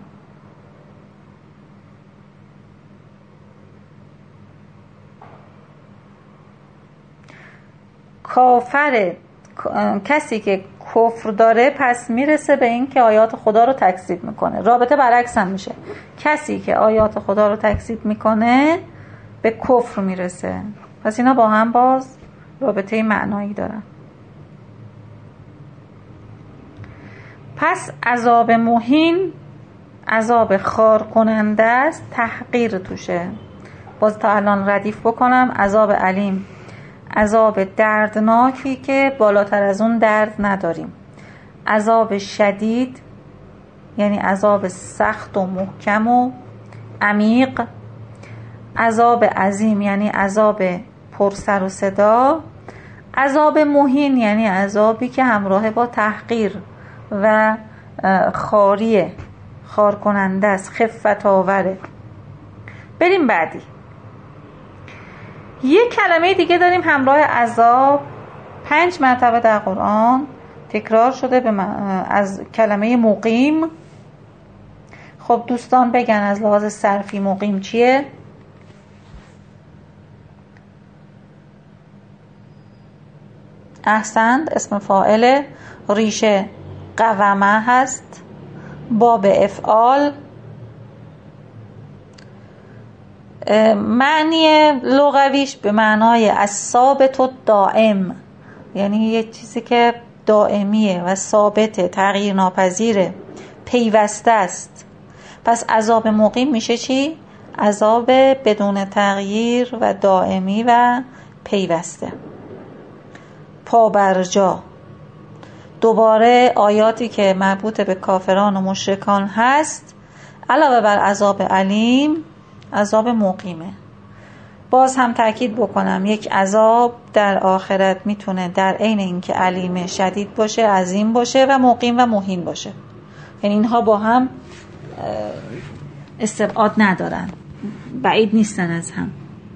کافر کسی که کفر داره پس میرسه به این که آیات خدا رو تکذیب میکنه. رابطه برعکس هم میشه، کسی که آیات خدا رو تکذیب میکنه به کفر میرسه. پس اینا با هم باز رابطه معنایی دارن. پس عذاب مهین عذاب خار کننده است، تحقیر توشه. باز تا الان ردیف بکنم، عذاب علیم عذاب دردناکی که بالاتر از اون درد نداریم. عذاب شدید یعنی عذاب سخت و محکم و عمیق. عذاب عظیم یعنی عذاب پر سر و صدا. عذاب مهین یعنی عذابی که همراه با تحقیر و خاریه، خار کننده است، خفت آوره. بریم بعدی. یک کلمه دیگه داریم همراه عذاب، پنج مرتبه در قرآن تکرار شده به از کلمه مقیم. خب دوستان بگن از لحاظ صرفی مقیم چیه؟ احسنت، اسم فاعل، ریشه قومه هست، باب افعال. معنی لغویش به معنای الثابت و دائم، یعنی یه چیزی که دائمیه و ثابته، تغییر ناپذیره، پیوسته است. پس عذاب مقیم میشه چی؟ عذاب بدون تغییر و دائمی و پیوسته. پابرجا. دوباره آیاتی که مربوط به کافران و مشرکان هست علاوه بر عذاب علیم عذاب مقیمه. باز هم تأکید بکنم یک عذاب در آخرت میتونه در عین اینکه علیم شدید باشه، عظیم باشه و مقیم و مهین باشه، یعنی اینها با هم استبعاد ندارن، بعید نیستن از هم.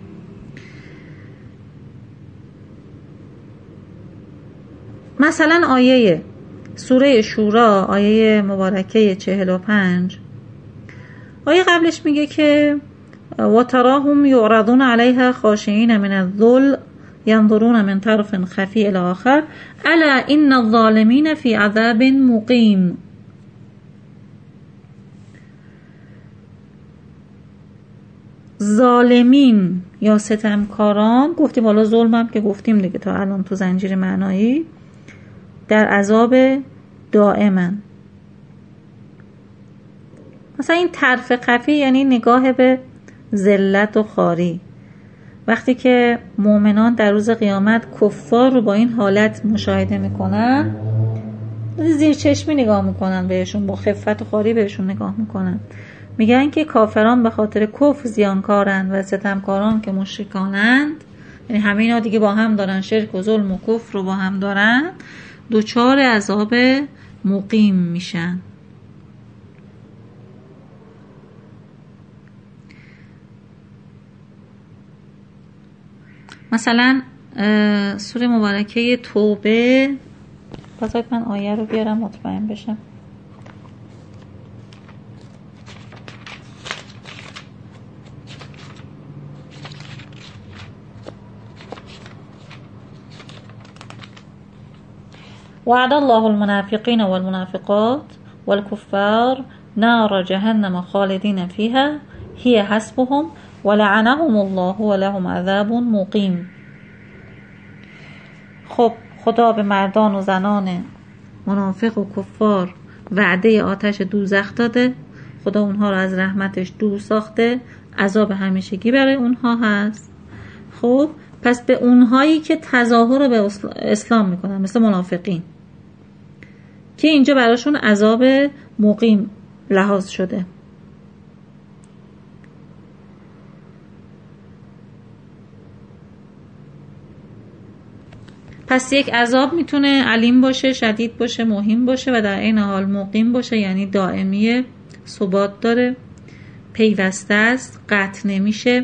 مثلا آیه سوره شورا، آیه مبارکه چهل و پنج، آیه قبلش میگه که و تراهم یعرضون علیها خاشعین من الذل ينظرون من طرف خفی الی آخر الا ان الظالمین فی عذاب مقیم. ظالمین یا ستمکاران، گفتیم حالا ظلم هم که گفتیم دیگه تا الان تو زنجیر معنایی، در عذاب دائما. مثلا این طرف خفی یعنی نگاه به ذلت و خواری. وقتی که مؤمنان در روز قیامت کفار رو با این حالت مشاهده میکنن، زیر چشمی نگاه میکنن بهشون، با خفت و خواری بهشون نگاه میکنن، میگن که کافران به خاطر کفر زیانکارن و ستمکاران که مشرکانند، یعنی همه اینا دیگه با هم دارن، شرک و ظلم و کفر رو با هم دارن، دوچار عذاب مقیم میشن. مثلا سوره مبارکه توبه، بذارید من آیه رو بیارم مطمئن بشم. وعد الله المنافقين والمنافقات والكفار نار جهنم خالدين فيها هي حسبهم ولعنهم الله ولهم عذاب مقیم. خب خدا به مردان و زنان منافق و کفار وعده آتش دوزخ داده، خدا اونها رو از رحمتش دور ساخته، عذاب همیشگی برای اونها هست. خب پس به اونهایی که تظاهر به اسلام میکنن مثل منافقین که اینجا براشون عذاب مقیم لحاظ شده. پس یک عذاب میتونه علیم باشه، شدید باشه، مهین باشه و در این حال مقیم باشه، یعنی دائمیه، ثبات داره، پیوسته است، قطع نمیشه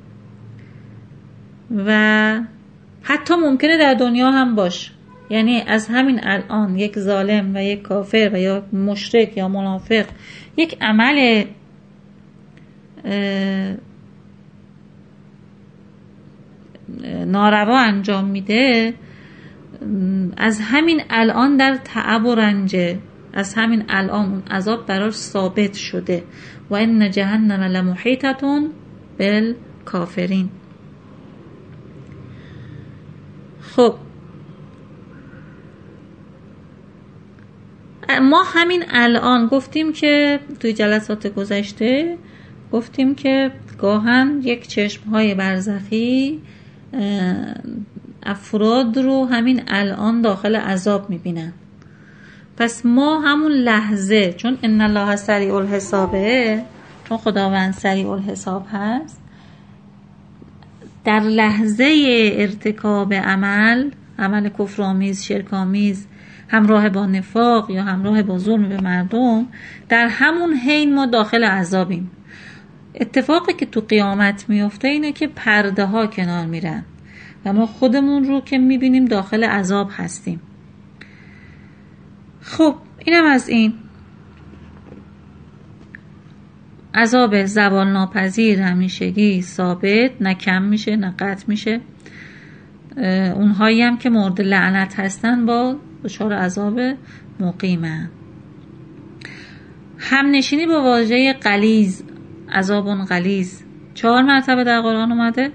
و حتی ممکنه در دنیا هم باشه. یعنی از همین الان یک ظالم و یک کافر و یا مشرک یا منافق یک عمل ناروا انجام میده، از همین الان در تعب و رنجه، از همین الان اون عذاب براش ثابت شده. و ان جهنم لمحیطة بالکافرین. خب ما همین الان گفتیم که توی جلسات گذشته گفتیم که گاهن یک چشمهای برزخی افراد رو همین الان داخل عذاب میبینن. پس ما همون لحظه، چون ان الله سریع الحسابه، چون خداوند سریع الحساب هست، در لحظه ارتکاب عمل عمل کفرآمیز، شرک‌آمیز، همراه با نفاق یا همراه با ظلم به مردم، در همون حین ما داخل عذابیم. اتفاقی که تو قیامت میفته اینه که پرده ها کنار میرن و ما خودمون رو که میبینیم داخل عذاب هستیم. خب اینم از این. عذاب زوال ناپذیر همیشگی ثابت، نه کم میشه نه قطع میشه. اونهایی هم که مورد لعنت هستن با دچار عذاب مقیمه. هم نشینی با واژه غلیظ، عذاب غلیظ، چهار مرتبه در قرآن اومده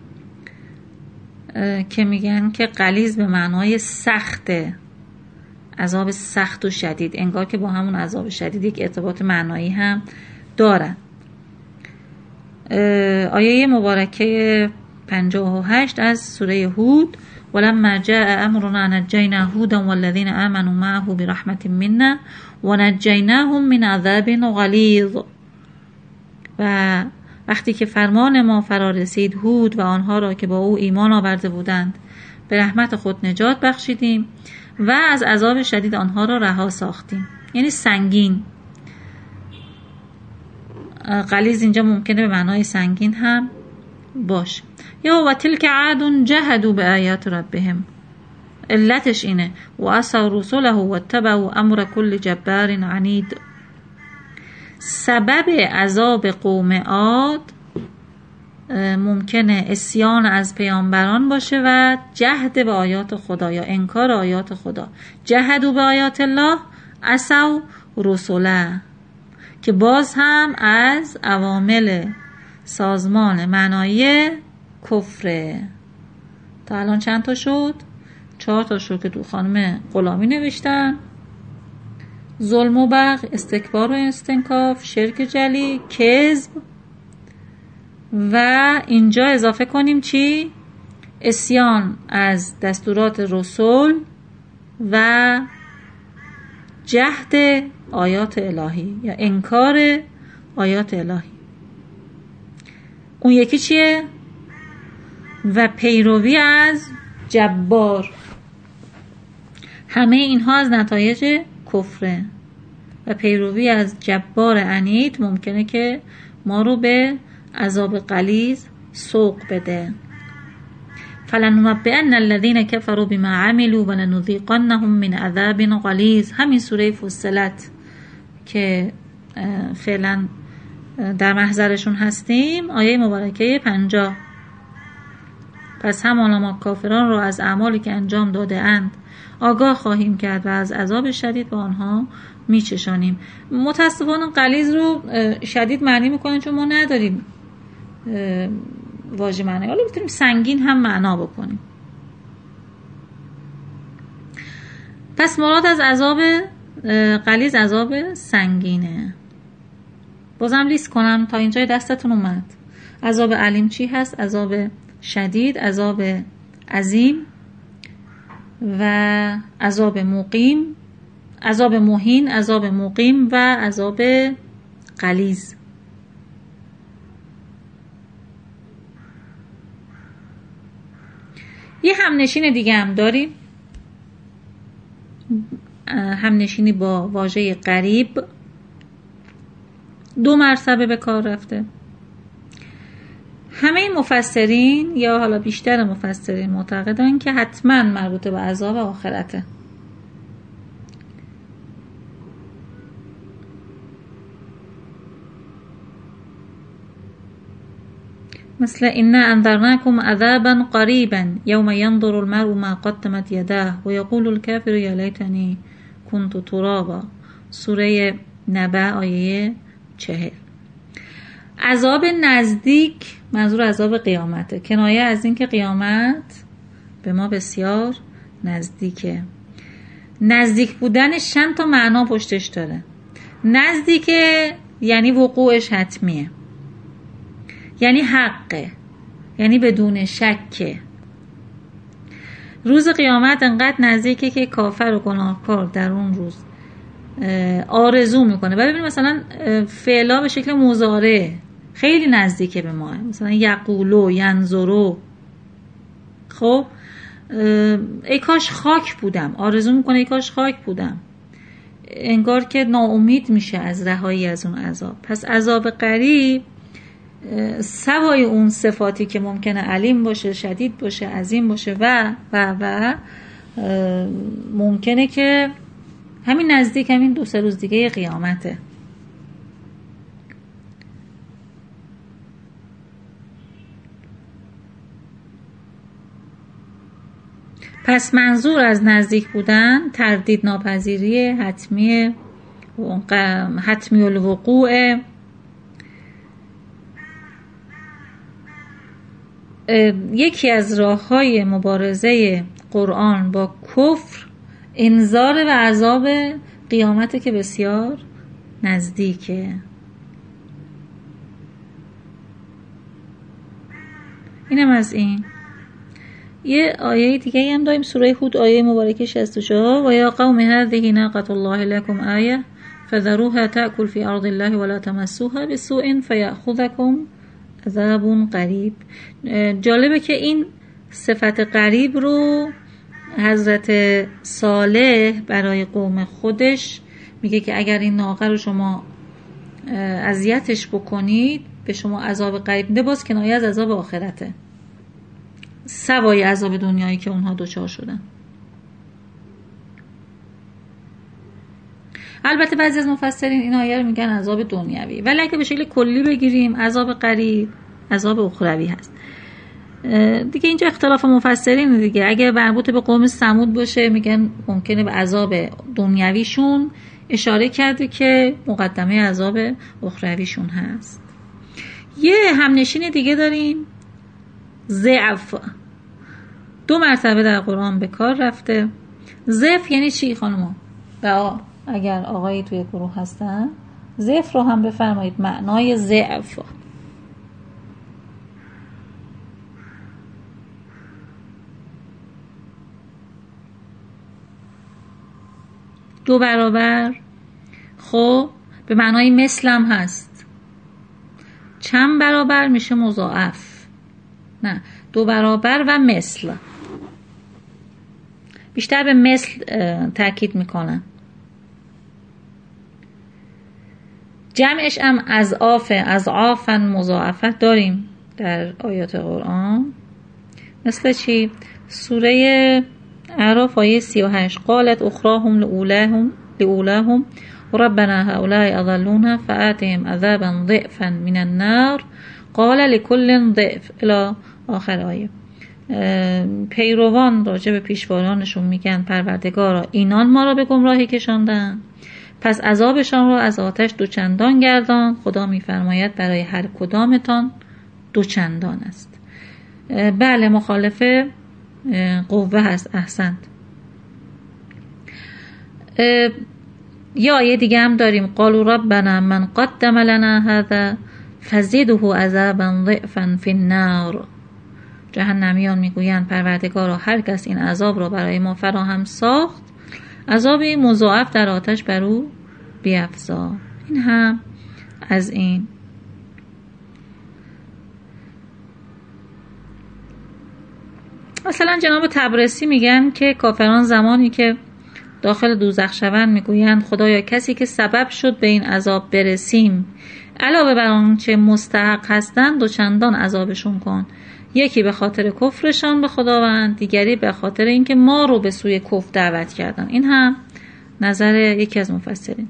که میگن که غلیظ به معنای سخته، عذاب سخت و شدید، انگار که با همون عذاب شدید یک ارتباط معنایی هم دارن. آیه مبارکه پنجاه و هشت از سوره هود: ولما جاء امرنا نجینا هودا والذین آمنوا معه برحمت منا ونجیناهم من عذاب غلیظ. و وقتی که فرمان ما فرا رسید، هود و آنها را که با او ایمان آورده بودند به رحمت خود نجات بخشیدیم و از عذاب شدید آنها را رها ساختیم. یعنی سنگین. غلیظ اینجا ممکنه به معنای سنگین هم باشه. یا و تلک عاد جهدوا بآیات ربهم، علتش اینه و عصوا رسله و اتبعوا امر كل جبار عنید. سبب عذاب قوم عاد ممکنه عصیان از پیامبران باشه و جهد به آیات خدا یا انکار آیات خدا. جهدوا به آیات الله، عصوا رسله، که باز هم از عوامل سازمان معنایی کفره. تا الان چند تا شد؟ چهار تا شد که تو خانم غلامی نوشتن: ظلم و بغی، استکبار و استنکاف، شرک جلی، کذب، و اینجا اضافه کنیم چی؟ عصیان از دستورات رسول و جهد آیات الهی یا انکار آیات الهی. اون یکی چیه؟ و پیروی از جبار. همه اینها از نتایج کفره و پیروی از جبار عنید ممکنه که ما رو به عذاب غلیظ سوق بده. فلننبئن الذین کفروا بما عملوا ولنذیقنهم من عذاب غلیظ. همین سوره فصلت که فعلا در محضرشون هستیم، آیه مبارکه پنجاه: پس همان ما کافران را از اعمالی که انجام داده اند آگاه خواهیم کرد و از عذاب شدید به آنها میچشانیم. متاسفانه غلیظ رو شدید معنی میکنن چون ما نداریم واژه معنی، حالا میتونیم سنگین هم معنا بکنیم. پس مراد از عذاب غلیظ عذاب سنگینه. بازم لیست کنم تا اینجای دستتون اومد. عذاب علیم چی هست؟ عذاب شدید، عذاب عظیم و عذاب مقیم، عذاب مهین، عذاب مقیم و عذاب غلیظ. یه همنشین دیگه هم داریم، همنشینی با واژه قریب، دو مرتبه به کار رفته. همه مفسرین یا حالا بیشتر مفسرین معتقدن که حتما مربوط به عذاب آخرته. مثل إنا أنذرناكم عذابا قريبا يوم ينظر المرء ما قدمت يداه ويقول الكافر يا ليتني كنت ترابا. سوره نبأ آیه چهل. عذاب نزدیک منظور عذاب قیامته، کنایه از این که قیامت به ما بسیار نزدیکه. نزدیک بودنش چند تا معنا پشتش داره. نزدیکه یعنی وقوعش حتمیه، یعنی حقه، یعنی بدون شکه. روز قیامت انقدر نزدیکه که کافر و گناهکار در اون روز آرزو میکنه. ببین مثلا فعلا به شکل مضارع خیلی نزدیکه به ما، مثلا یقولو، ینظرو. خب ای کاش خاک بودم، آرزو میکنه ای کاش خاک بودم، انگار که ناامید میشه از رهایی از اون عذاب. پس عذاب قریب سوای اون صفاتی که ممکنه علیم باشه، شدید باشه، عظیم باشه و و و ممکنه که همین نزدیک همین دو سه روز دیگه قیامته. پس منظور از نزدیک بودن تردید ناپذیری، حتمی حتمی الوقوع، یکی از راه‌های مبارزه قرآن با کفر انذار و عذاب قیامت که بسیار نزدیکه. اینم از این. یه آیه دیگه هم داریم، سوره هود آیه مبارکه شصت و چهار: و یا قوم هذه ناقة الله لكم آیه فذروها تأکل فی ارض الله ولا تمسوها بسوء فیأخذکم عذاب قریب. جالبه که این صفت قریب رو حضرت صالح برای قوم خودش میگه که اگر این ناقه رو شما اذیتش بکنید به شما عذاب قریب میده. باز کنایه از عذاب آخرته، سوای عذاب دنیایی که اونها دوچار شدن. البته بعضی از مفسرین این آیه رو میگن عذاب دنیوی، ولی اگه به شکل کلی بگیریم عذاب قریب عذاب اخروی هست دیگه. اینجا اختلاف مفسرین دیگه. اگه مربوط به قوم ثمود باشه میگن ممکنه به عذاب دنیویشون اشاره کرده که مقدمه عذاب اخرویشون هست. یه همنشین دیگه داریم، ضعف. دو مرتبه در قرآن به کار رفته. ضعف یعنی چی خانم؟ و اگر آقایی توی گروه هستن ضعف رو هم بفرمایید. معنای ضعف دو برابر. خب به معنای مثل هم هست. چند برابر میشه مضاعف. نه، دو برابر و مثل. بیشتر به مثل تاکید میکنن. جمعش هم اضعاف، اضعافا مضاعفه داریم در آیات قرآن. مثل چی؟ سوره اعراف آیه سی و هشت: قالت اخراهم لأولاهم لأولاهم ربنا هؤلاء اضلونا فآتهم عذابا ضعفا من النار قال لكل ضعف الی آخر آیه. پیروان راجع به پیشوارانشون میگن پروردگارا اینان ما را به گمراهی کشاندن، پس عذابشان را از آتش دوچندان گردان. خدا میفرماید برای هر کدامتان دوچندان است. بله، مخالفه قوه هست. احسنت. یا آیه دیگه هم داریم: قالوا ربنا من قدم لنا هذا فزده عذابا ضعفا فی النار. جهنمیان میگویند پروردگارا هر کس این عذاب را برای ما فراهم ساخت عذابی مضاعف در آتش بر او بیفزا. این هم از این. مثلا جناب تبرسی میگن که کافران زمانی که داخل دوزخ شوند میگویند خدایا کسی که سبب شد به این عذاب برسیم علاوه بر آنچه مستحق هستند دوچندان عذابشون کن. یکی به خاطر کفرشان به خداوند، دیگری به خاطر اینکه ما رو به سوی کفر دعوت کردن. این هم نظر یکی از مفسرین.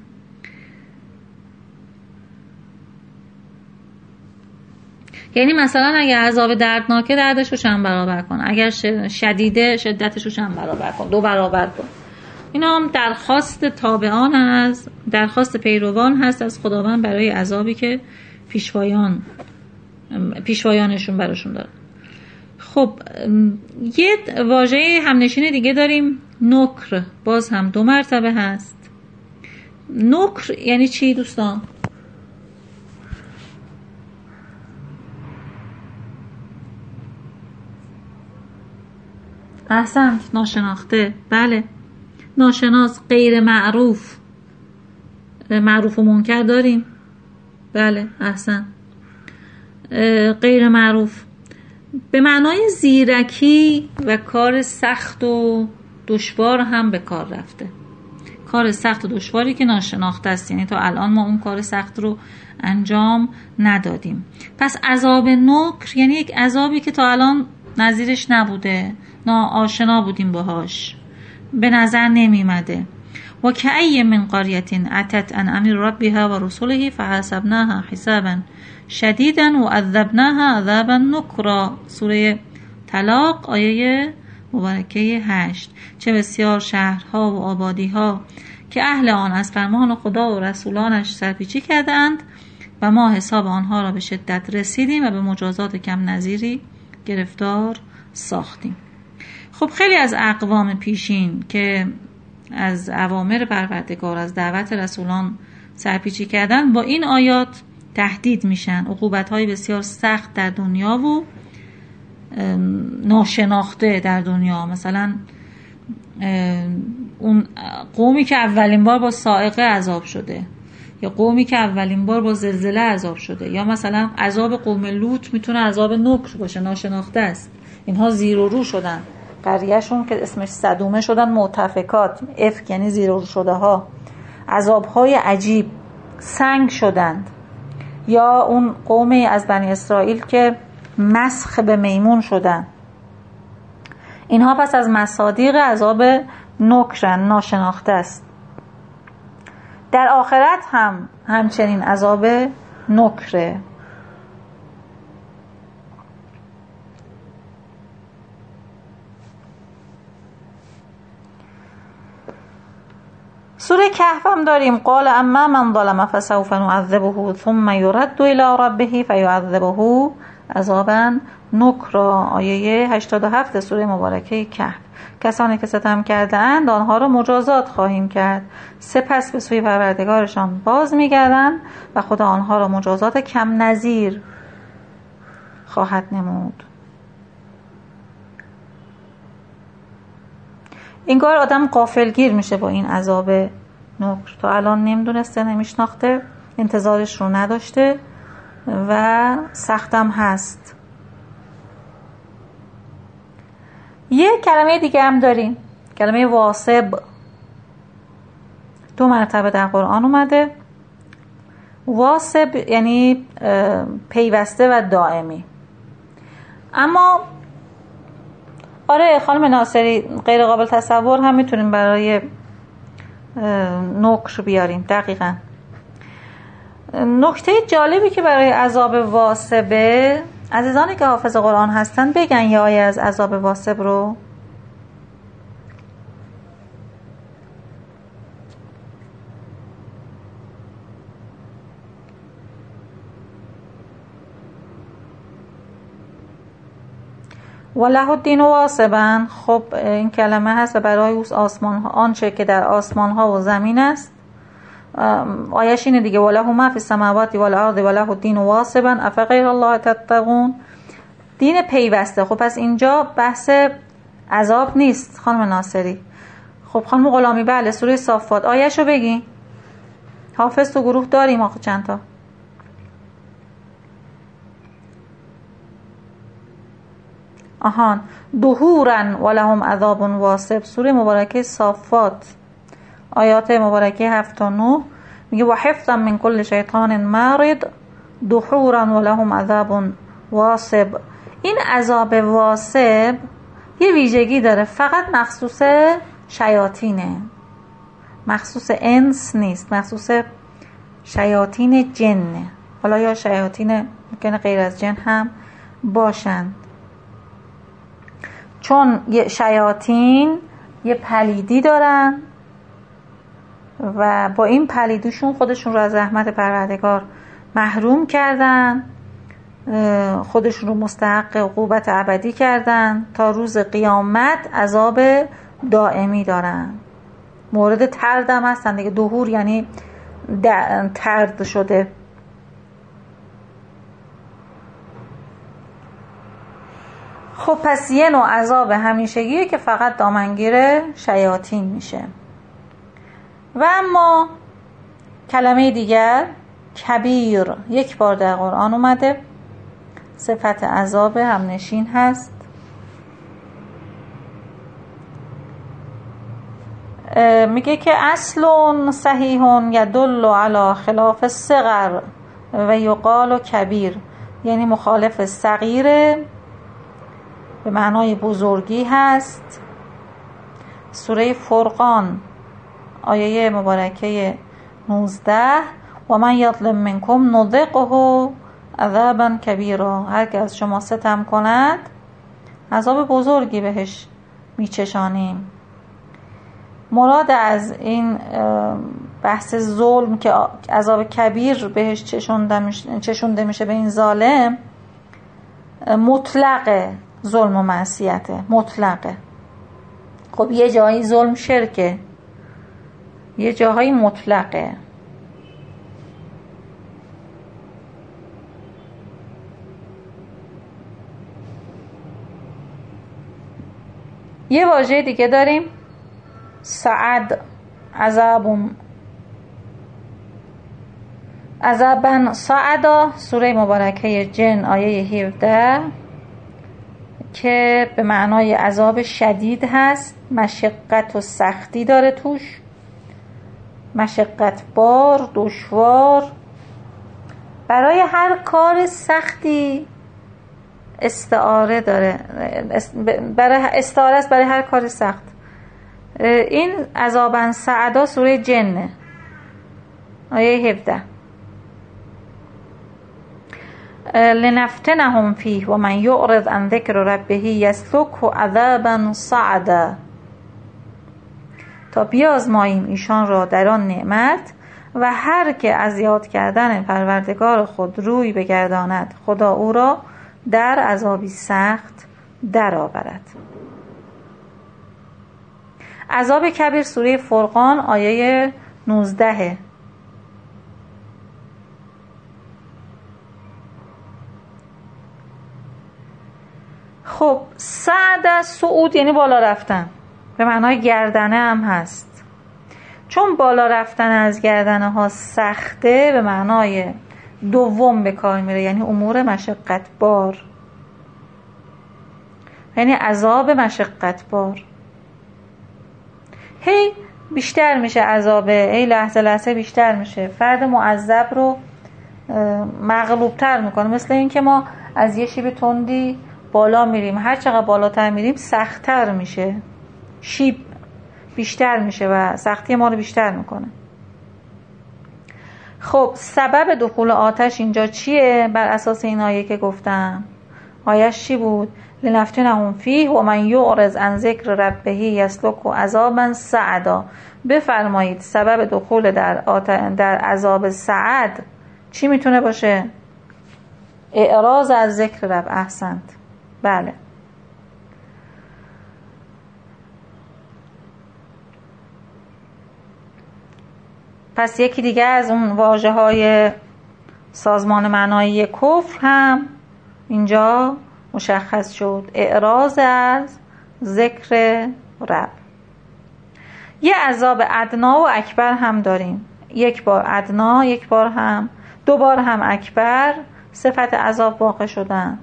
یعنی مثلا اگر عذاب دردناکه دردش رو چند برابر کن، اگر شدیده شدتش رو چند برابر کن، دو برابر کن. اینا هم درخواست تابعان از درخواست پیروان هست از خداوند برای عذابی که پیشوایان پیشوایانشون براشون دارن. خب یه واژه همنشین دیگه داریم، نکر. باز هم دو مرتبه هست. نکر یعنی چی دوستان؟ احسنت، ناشناخته. بله، ناشناس، غیر معروف. معروف و منکر داریم. بله، احسن. غیر معروف به معنای زیرکی و کار سخت و دشوار هم به کار رفته. کار سخت و دشواری که ناشناخته است، یعنی تا الان ما اون کار سخت رو انجام ندادیم. پس عذاب نکر یعنی یک عذابی که تا الان نظیرش نبوده، ناآشنا بودیم باهاش، به نظر نمیمده. و کأی من قریة اتت عن امر ربها و رسله فحاسبناها حسابا شدیدا و عذبناها عذابا نکرا. سوره طلاق آیه مبارکه هشت. چه بسیار شهرها و آبادیها که اهل آن از فرمان خدا و رسولانش سرپیچی کردند و ما حساب آنها را به شدت رسیدیم و به مجازات کم نظیری گرفتار ساختیم. خب خیلی از اقوام پیشین که از اوامر پروردگار، از دعوت رسولان سرپیچی کردن، با این آیات تهدید میشن، عقوبت‌های بسیار سخت در دنیا و ناشناخته در دنیا. مثلا اون قومی که اولین بار با صاعقه عذاب شده، یا قومی که اولین بار با زلزله عذاب شده، یا مثلا عذاب قوم لوط میتونه عذاب نکر باشه، ناشناخته است. اینها زیر و رو شدن، قریهشون که اسمش صدومه شدن مؤتفکات، افک یعنی زیر و رو شده ها، عذابهای عجیب، سنگ شدند. یا اون قومی از بنی اسرائیل که مسخ به میمون شدن. اینها پس از مصادیق عذاب نکرن، ناشناخته است. در آخرت هم همچنین عذاب نکره. سوره کهف هم داریم. قال اما من ظلم فسوف نعذبه ثم يرد الى ربه فيعذبه عذابا نکرا. آیه هشتاد و هفت سوره مبارکه کهف. کسانی که ستم کرده اند آنها را مجازات خواهیم کرد، سپس به سوی پروردگارشان باز میگردند و خدا آنها را مجازات کم نظیر خواهد نمود. اینگار آدم غافلگیر میشه با این عذاب نکر، تا الان نمیدونسته، نمیشناخته، انتظارش رو نداشته و سختم هست. یه کلمه دیگه هم داریم، کلمه واصب. دو مرتبه در قرآن اومده. واصب یعنی پیوسته و دائمی. اما آره خانم ناصری، غیر قابل تصور هم میتونیم برای نکر بیاریم. دقیقاً نکته جالبی که برای عذاب واصبه، عزیزانی که حافظ قرآن هستن بگن یه آیه از عذاب واصب رو. وله الدین واصبا. خب این کلمه هست و برای آسمان ها، آنچه که در آسمان ها و زمین است. آیش اینه دیگه، وله ما فی السماوات والارض وله الدین واصبا افغیر الله تتقون. دین پیوسته. خب پس اینجا بحث عذاب نیست خانم ناصری. خب خانم غلامی بله، سوره صافات آیش رو بگین. حافظ تو گروه داریم آخه چند تا. آهان دهورن ولهم عذاب واصب. سوره مبارکه صافات آیات مبارکه هفت و نه میگه و حفظا من کل شیطان مارد دحورا ولهم عذاب واصب. این عذاب واصب یه ویژگی داره، فقط مخصوص شیاطینه، مخصوص انس نیست، مخصوص شیاطین جنه. حالا یا شیاطین ممکنه غیر از جن هم باشند، چون شیاطین یه پلیدی دارن و با این پلیدیشون خودشون رو از رحمت پروردگار محروم کردن، خودشون رو مستحق عقوبت ابدی کردن، تا روز قیامت عذاب دائمی دارن. مورد تردم هستن دیگه. دهور یعنی ترد شده. خب پس یه نوع عذاب همیشگیه که فقط دامنگیر شیاطین میشه. و اما کلمه دیگر کبیر یک بار در قرآن اومده، صفت عذاب همنشین هست. میگه که اصل صحیح یدل علی خلاف الصغر و یقال کبیر، یعنی مخالف صغیره، به معنای بزرگی هست. سوره فرقان آیه مبارکه نوزده و من یظلم منکم نذقه عذابا کبیرا، هر که از شما ستم کند عذاب بزرگی بهش میچشانیم. مراد از این بحث ظلم که عذاب کبیر بهش چشونده میشه به این ظالم، مطلق ظلم و معصیته، مطلقه. خب یه جایی ظلم شرکه، یه جاهایی مطلقه. یه واژه دیگه داریم سعد، عذاب عذابا صعدا، سوره مبارکه جن آیه هفده، که به معنای عذاب شدید هست، مشقت و سختی داره توش، مشقت بار، دشوار. برای هر کار سختی استعاره داره، برای استعاره است برای هر کار سخت. این عذابا صعدا سوره جن آیه هفده. لنفتنهم فیه و من یعرض عن ذکر ربه یسلکه عذابا صعدا، تا بیازماییم ایشان را در آن نعمت و هر که از یاد کردن پروردگار خود روی بگرداند خدا او را در عذابی سخت در آورد. عذاب کبیر سوره فرقان آیه نوزده. خب سعد، صعود یعنی بالا رفتن، به معنای گردنه هم هست. چون بالا رفتن از گردنه ها سخته، به معنای دوم به کار میره، یعنی امور مشقت بار، یعنی عذاب مشقت بار. هی بیشتر میشه عذابه، هی لحظه لحظه بیشتر میشه، فرد معذب رو مغلوبتر میکنه. مثل این که ما از یه شیب تندی بالا میریم، هر چقدر بالاتر میریم سختتر میشه، شیب بیشتر میشه و سختی ما رو بیشتر میکنه. خب سبب دخول آتش اینجا چیه؟ بر اساس این آیه که گفتم، آیهش چی بود؟ لنفتنهم فیه و من یعرض عن ذکر ربه یسلکه عذابا صعدا. بفرمایید سبب دخول در آتش، در عذاب صعد چی میتونه باشه؟ اعراض از ذکر رب. احسنت، بله. پس یکی دیگه از اون واژه های سازمان معنایی کفر هم اینجا مشخص شد، اعراض از ذکر رب. یه عذاب ادنا و اکبر هم داریم، یک بار ادنا، یک بار هم، دو بار هم اکبر صفت عذاب واقع شدن.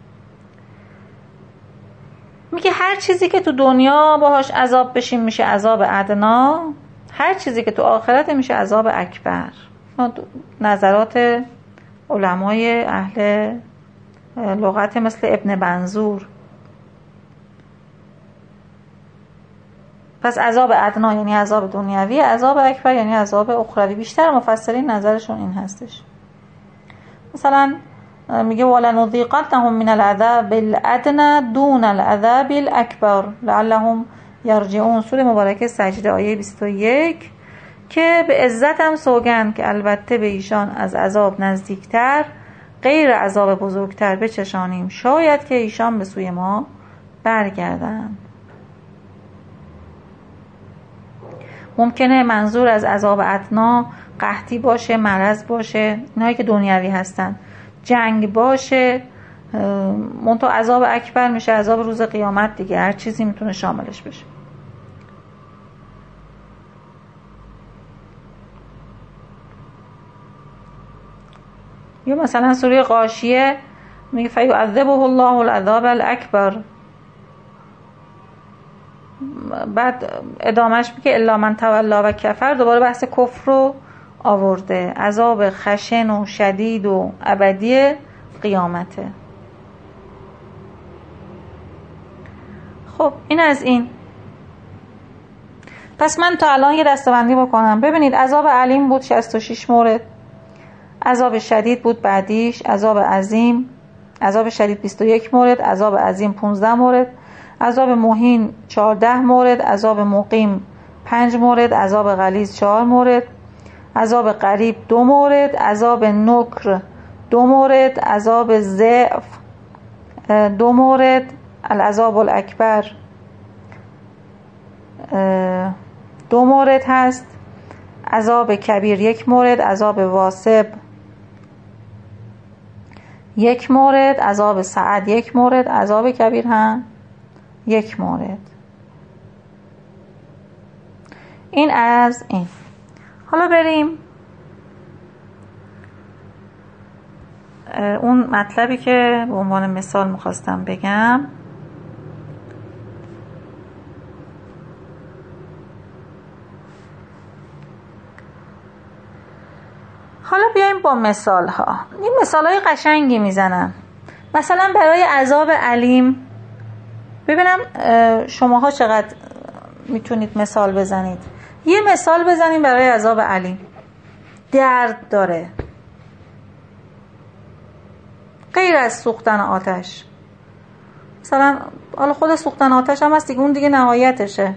میگه هر چیزی که تو دنیا باهاش عذاب بشیم میشه عذاب ادنا، هر چیزی که تو آخرت میشه عذاب اکبر. نظرات علمای اهل لغت مثل ابن منظور. پس عذاب ادنا یعنی عذاب دنیوی، عذاب اکبر یعنی عذاب اخروی. بیشتر مفسرین نظرشون این هستش. مثلا میگه ولنذیقنهم من العذاب الادنی دون العذاب الاکبر لعلهم یرجعون، سوره مبارکه سجده آیه بیست و یک، که به عزتم سوگند که البته به ایشان از عذاب نزدیکتر غیر عذاب بزرگتر بچشانیم، شاید که ایشان به سوی ما برگردند. ممکنه منظور از عذاب ادنا قحطی باشه، مرض باشه، اینایی که دنیوی هستن، جنگ باشه، منتها عذاب اکبر میشه عذاب روز قیامت دیگه، هر چیزی میتونه شاملش بشه. یا مثلا سوره غاشیه میگه فیعذبه الله العذاب الاکبر، بعد ادامهش میگه الا من تولا و کفر، دوباره بحث کفر رو آورده، عذاب خشن و شدید و ابدی قیامته. خب این از این. پس من تا الان یه دسته‌بندی بکنم. ببینید عذاب علیم بود شصت و شش مورد، عذاب شدید بود بعدیش، عذاب عظیم، عذاب شدید بیست و یک مورد، عذاب عظیم پانزده مورد، عذاب مهین چهارده مورد، عذاب مقیم پنج مورد، عذاب غلیظ چهار مورد، عذاب قریب دو مورد، عذاب نکر دو مورد، عذاب ضعف دو مورد، العذاب الاکبر دو مورد هست، عذاب کبیر یک مورد، عذاب واسب یک مورد، عذاب سعد یک مورد، عذاب کبیر هم یک مورد. این از این. حالا بریم اون مطلبی که به عنوان مثال میخواستم بگم. حالا بیایم با مثال ها. این مثال های قشنگی میزنم. مثلا برای عذاب علیم ببینم شماها چقدر میتونید مثال بزنید. یه مثال بزنیم برای عذاب علیم. درد داره غیر از سوختن آتش. مثلا حالا خود سوختن آتش هم هست دیگه، اون دیگه نهایتشه.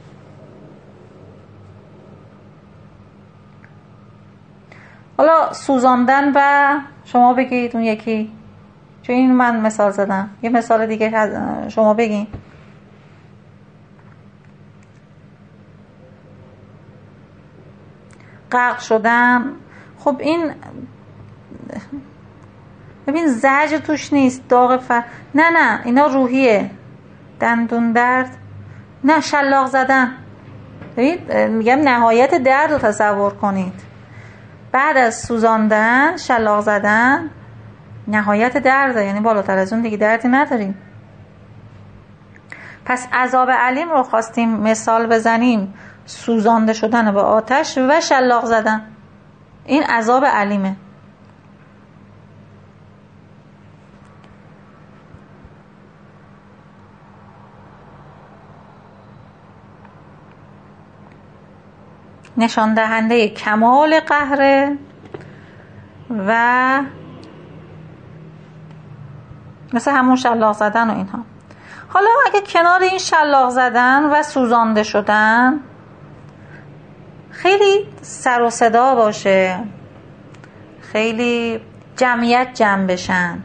حالا سوزاندن و شما بگید اون یکی، چون این من مثال زدم، یه مثال دیگه شما بگید. غرق شدن. خب این ببین زجر توش نیست، داغ فر نه نه اینا روحیه. دندون درد نه، شلاق زدن. ببین میگم نهایت درد رو تصور کنید. بعد از سوزاندن شلاق زدن نهایت درده، یعنی بالاتر از اون دیگه دردی نداریم. پس عذاب علیم رو خواستیم مثال بزنیم، سوزانده شدن به آتش و شلاق زدن، این عذاب علیمه. نشان دهنده کمال قهره و مثل همون شلاق زدن و اینها. حالا اگه کنار این شلاق زدن و سوزانده شدن خیلی سر و صدا باشه، خیلی جمعیت جمع بشن،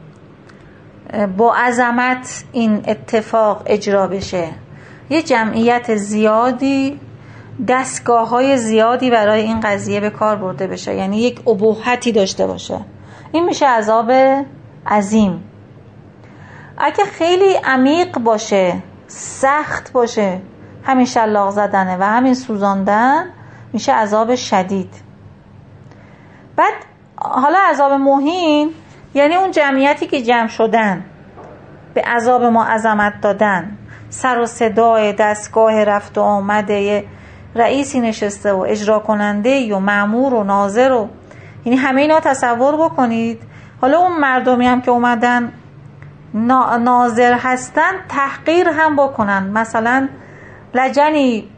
با عظمت این اتفاق اجرا بشه، یه جمعیت زیادی، دستگاه های زیادی برای این قضیه به کار برده بشه، یعنی یک ابهتی داشته باشه، این میشه عذاب عظیم. اگه خیلی عمیق باشه، سخت باشه، همین شلاق زدنه و همین سوزاندن، میشه عذاب شدید. بعد حالا عذاب مهین یعنی اون جمعیتی که جمع شدن به عذاب ما عظمت دادن، سر و صدای دستگاه رفت و آمده، رئیسی نشسته و اجرا کننده و مأمور و ناظر و یعنی همه اینا تصور بکنید. حالا اون مردمی هم که اومدن ناظر هستن تحقیر هم بکنن، مثلا لجنی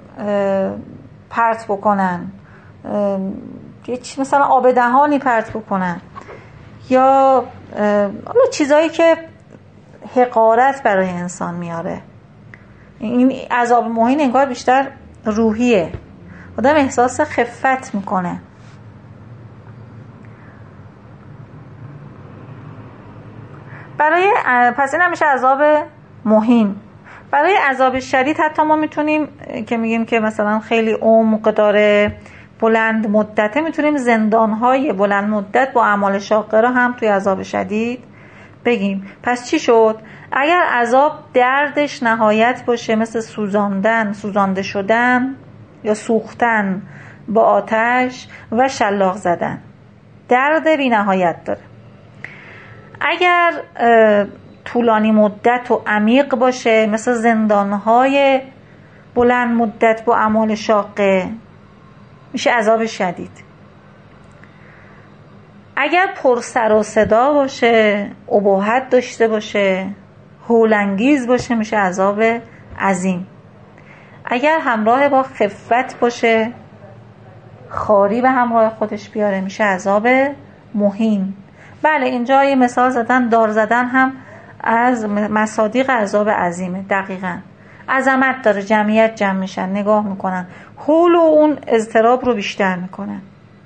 پرت بکنن، مثلا آب دهانی پرت بکنن، یا چیزایی که حقارت برای انسان میاره. این عذاب مهین انگار بیشتر روحیه، آدم احساس خفت میکنه. برای پس این هم میشه عذاب مهین. برای عذاب شدید حتی ما میتونیم که میگیم که مثلا خیلی عمق داره، بلند مدته، میتونیم زندانهای بلند مدت با اعمال شاقه را هم توی عذاب شدید بگیم. پس چی شد؟ اگر عذاب دردش نهایت باشه، مثل سوزاندن، سوزانده شدن یا سوختن با آتش و شلاق زدن، درد بی نهایت داره. اگر طولانی مدت و عمیق باشه، مثل زندانهای بلند مدت با اعمال شاقه، میشه عذاب شدید. اگر پر سر و صدا باشه، اباحت داشته باشه، هولانگیز باشه، میشه عذاب عظیم. اگر همراه با خفت باشه، خاری به همراه خودش بیاره، میشه عذاب مهین. بله اینجا یه مثال زدن، دار زدن هم از مصادیق عذاب عظیمه. دقیقاً عظمت داره، جمعیت جمع میشن، نگاه میکنن، حول و اون اضطراب رو بیشتر میکنن.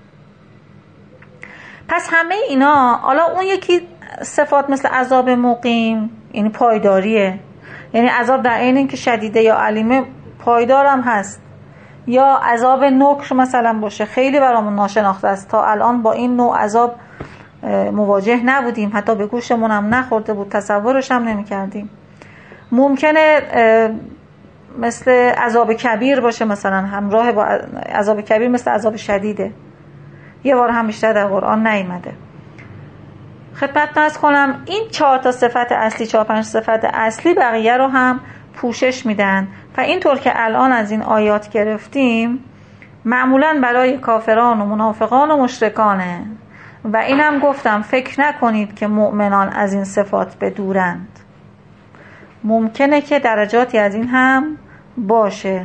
پس همه اینا، حالا اون یکی صفات مثل عذاب مقیم، یعنی پایداریه، یعنی عذاب در عین اینکه شدیده یا علیمه پایدارم هست، یا عذاب نکر مثلا باشه، خیلی برامون ناشناخته است، تا الان با این نوع عذاب مواجه نبودیم، حتی به گوشمون هم نخورده بود، تصورش هم نمی کردیم. ممکنه مثل عذاب کبیر باشه، مثلا همراه با عذاب کبیر مثل عذاب شدیده، یه بار هم بیشتر در قرآن نیامده. خدمت عرض کنم این چهار تا صفت اصلی، چهار پنج صفت اصلی بقیه رو هم پوشش میدن. و اینطور که الان از این آیات گرفتیم معمولا برای کافران و منافقان و مشرکانه. و اینم گفتم فکر نکنید که مؤمنان از این صفات بدورند، ممکنه که درجاتی از این هم باشه.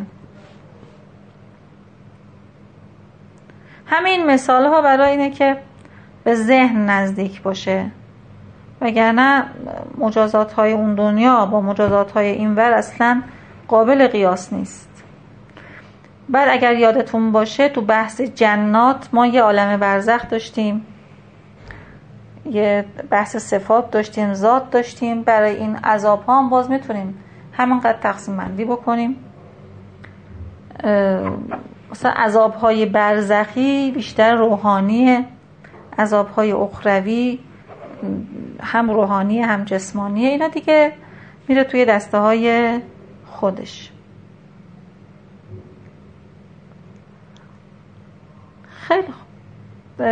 همین مثال ها برای اینه که به ذهن نزدیک باشه، وگرنه مجازات های اون دنیا با مجازات های این ور اصلا قابل قیاس نیست. بعد اگر یادتون باشه تو بحث جنات ما یه عالم برزخ داشتیم، یه بحث صفات داشتیم، ذات داشتیم. برای این عذاب ها هم باز میتونیم همینقدر تقسیم بندی بکنیم. مثلا عذاب های برزخی بیشتر روحانیه، عذاب های اخروی هم روحانیه هم جسمانیه. اینا دیگه میره توی دسته های خودش. خیلی خوب،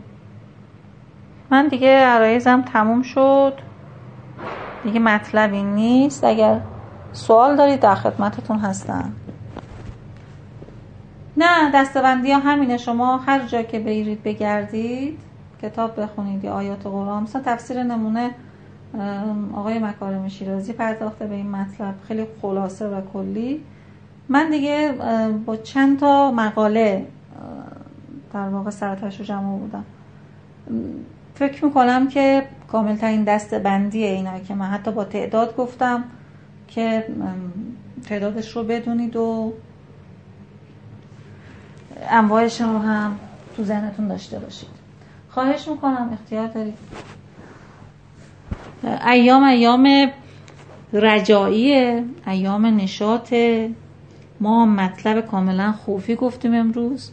من دیگه عرایزم تموم شد، دیگه مطلبی نیست. اگر سوال دارید در خدمتتون هستم. نه دسته‌بندی ها همینه، شما هر جا که برید بگردید کتاب بخونید یا آیات قرآن، مثلا تفسیر نمونه آقای مکارم شیرازی پرداخته به این مطلب، خیلی خلاصه و کلی. من دیگه با چند تا مقاله در واقع سرتش رو جمع بودم. فکر میکنم که کامل ترین دسته بندیه اینا که من حتی با تعداد گفتم که تعدادش رو بدونید و انواعش رو هم تو ذهنتون داشته باشید. خواهش میکنم، اختیار دارید. ایام ایام رجاییه، ایام نشاطه. ما مطلب کاملا خوفی گفتیم امروز،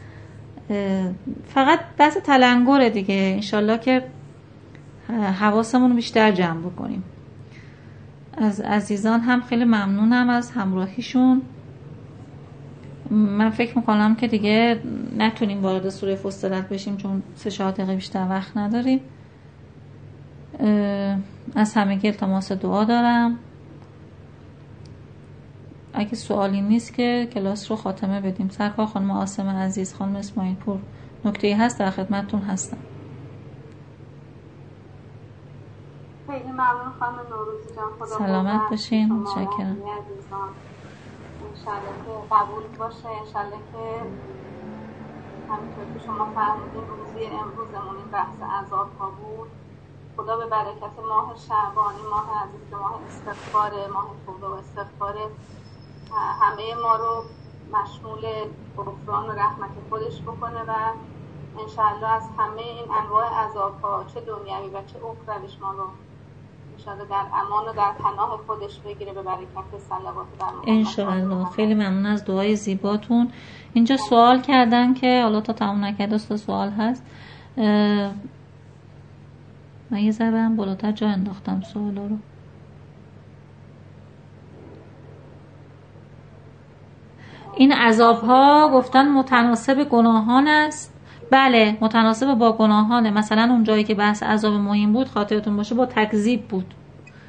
فقط بحث تلنگره دیگه. انشالله که حواسمون رو بیشتر جمع بکنیم. از عزیزان هم خیلی ممنونم از همراهیشون. من فکر میکنم که دیگه نتونیم وارد سوره فصلت بشیم چون سه چهار دقیقه بیشتر وقت نداریم. از همگی التماس دعا دارم. اگه سوالی نیست که کلاس رو خاتمه بدیم. سرکار خانم آسم عزیز، خانم اسماعیل پور، نکته‌ای هست در خدمتتون هستم. خیلی ممنون خانم نوروزی جان، خدا سلامت باشین. متشکرم. انشالله که قبول باشه، انشالله که همینطور که شما فرمودین روزی امروزمون این بحث عذاب ها بود. خدا به برکت ماه شعبان، ماه عزیز که ماه استغفاره، ماه توبه و استغفاره، همه ما رو مشمول غفران و رحمت خودش بکنه و انشالله از همه این انواع عذاب ها چه دنیوی و چه اخرویش ما رو انشالله در امان و در پناه خودش بگیره به برکت صلوات بر محمد. انشالله. خیلی ممنون از دعای زیباتون. اینجا سوال کردن که حالا تا تموم نکرده است سوال هست. من یه ذره هم بالاتر جا انداختم سوالا رو. این عذاب ها گفتن متناسب گناهان است. بله متناسب با گناهانه. مثلا اون جایی که بحث عذاب مهم بود خاطرتون باشه با تکذیب بود.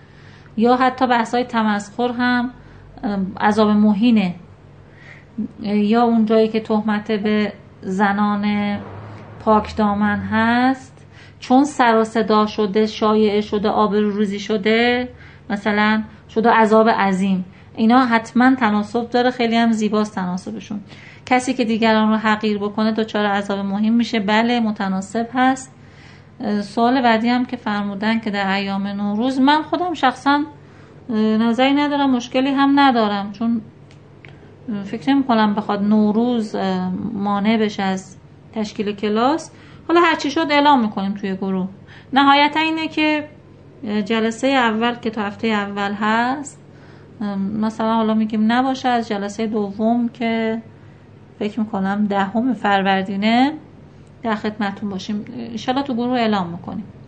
یا حتی بحث‌های تمسخر هم عذاب مهینه، یا اون جایی که تهمت به زنان پاک دامن هست چون سر و صدا شده، شایعه شده، آبروریزی شده، مثلا شده عذاب عظیم. اینا حتما تناسب داره، خیلی هم زیباست تناسبشون. کسی که دیگران رو حقیر بکنه دچار عذاب مهم میشه، بله متناسب هست. سوال بعدی هم که فرمودن که در ایام نوروز، من خودم شخصا نظری ندارم، مشکلی هم ندارم، چون فکر نمی کنم بخواد نوروز مانع بشه از تشکیل کلاس. حالا هرچی شد اعلام میکنیم توی گروه. نهایتا اینه که جلسه اول که تا هفته اول هست مثلا حالا میگیم نباشه، از جلسه دوم که فکر میکنم دهم فروردینه در خدمتتون باشیم. ان شاءالله تو گروه اعلام میکنیم.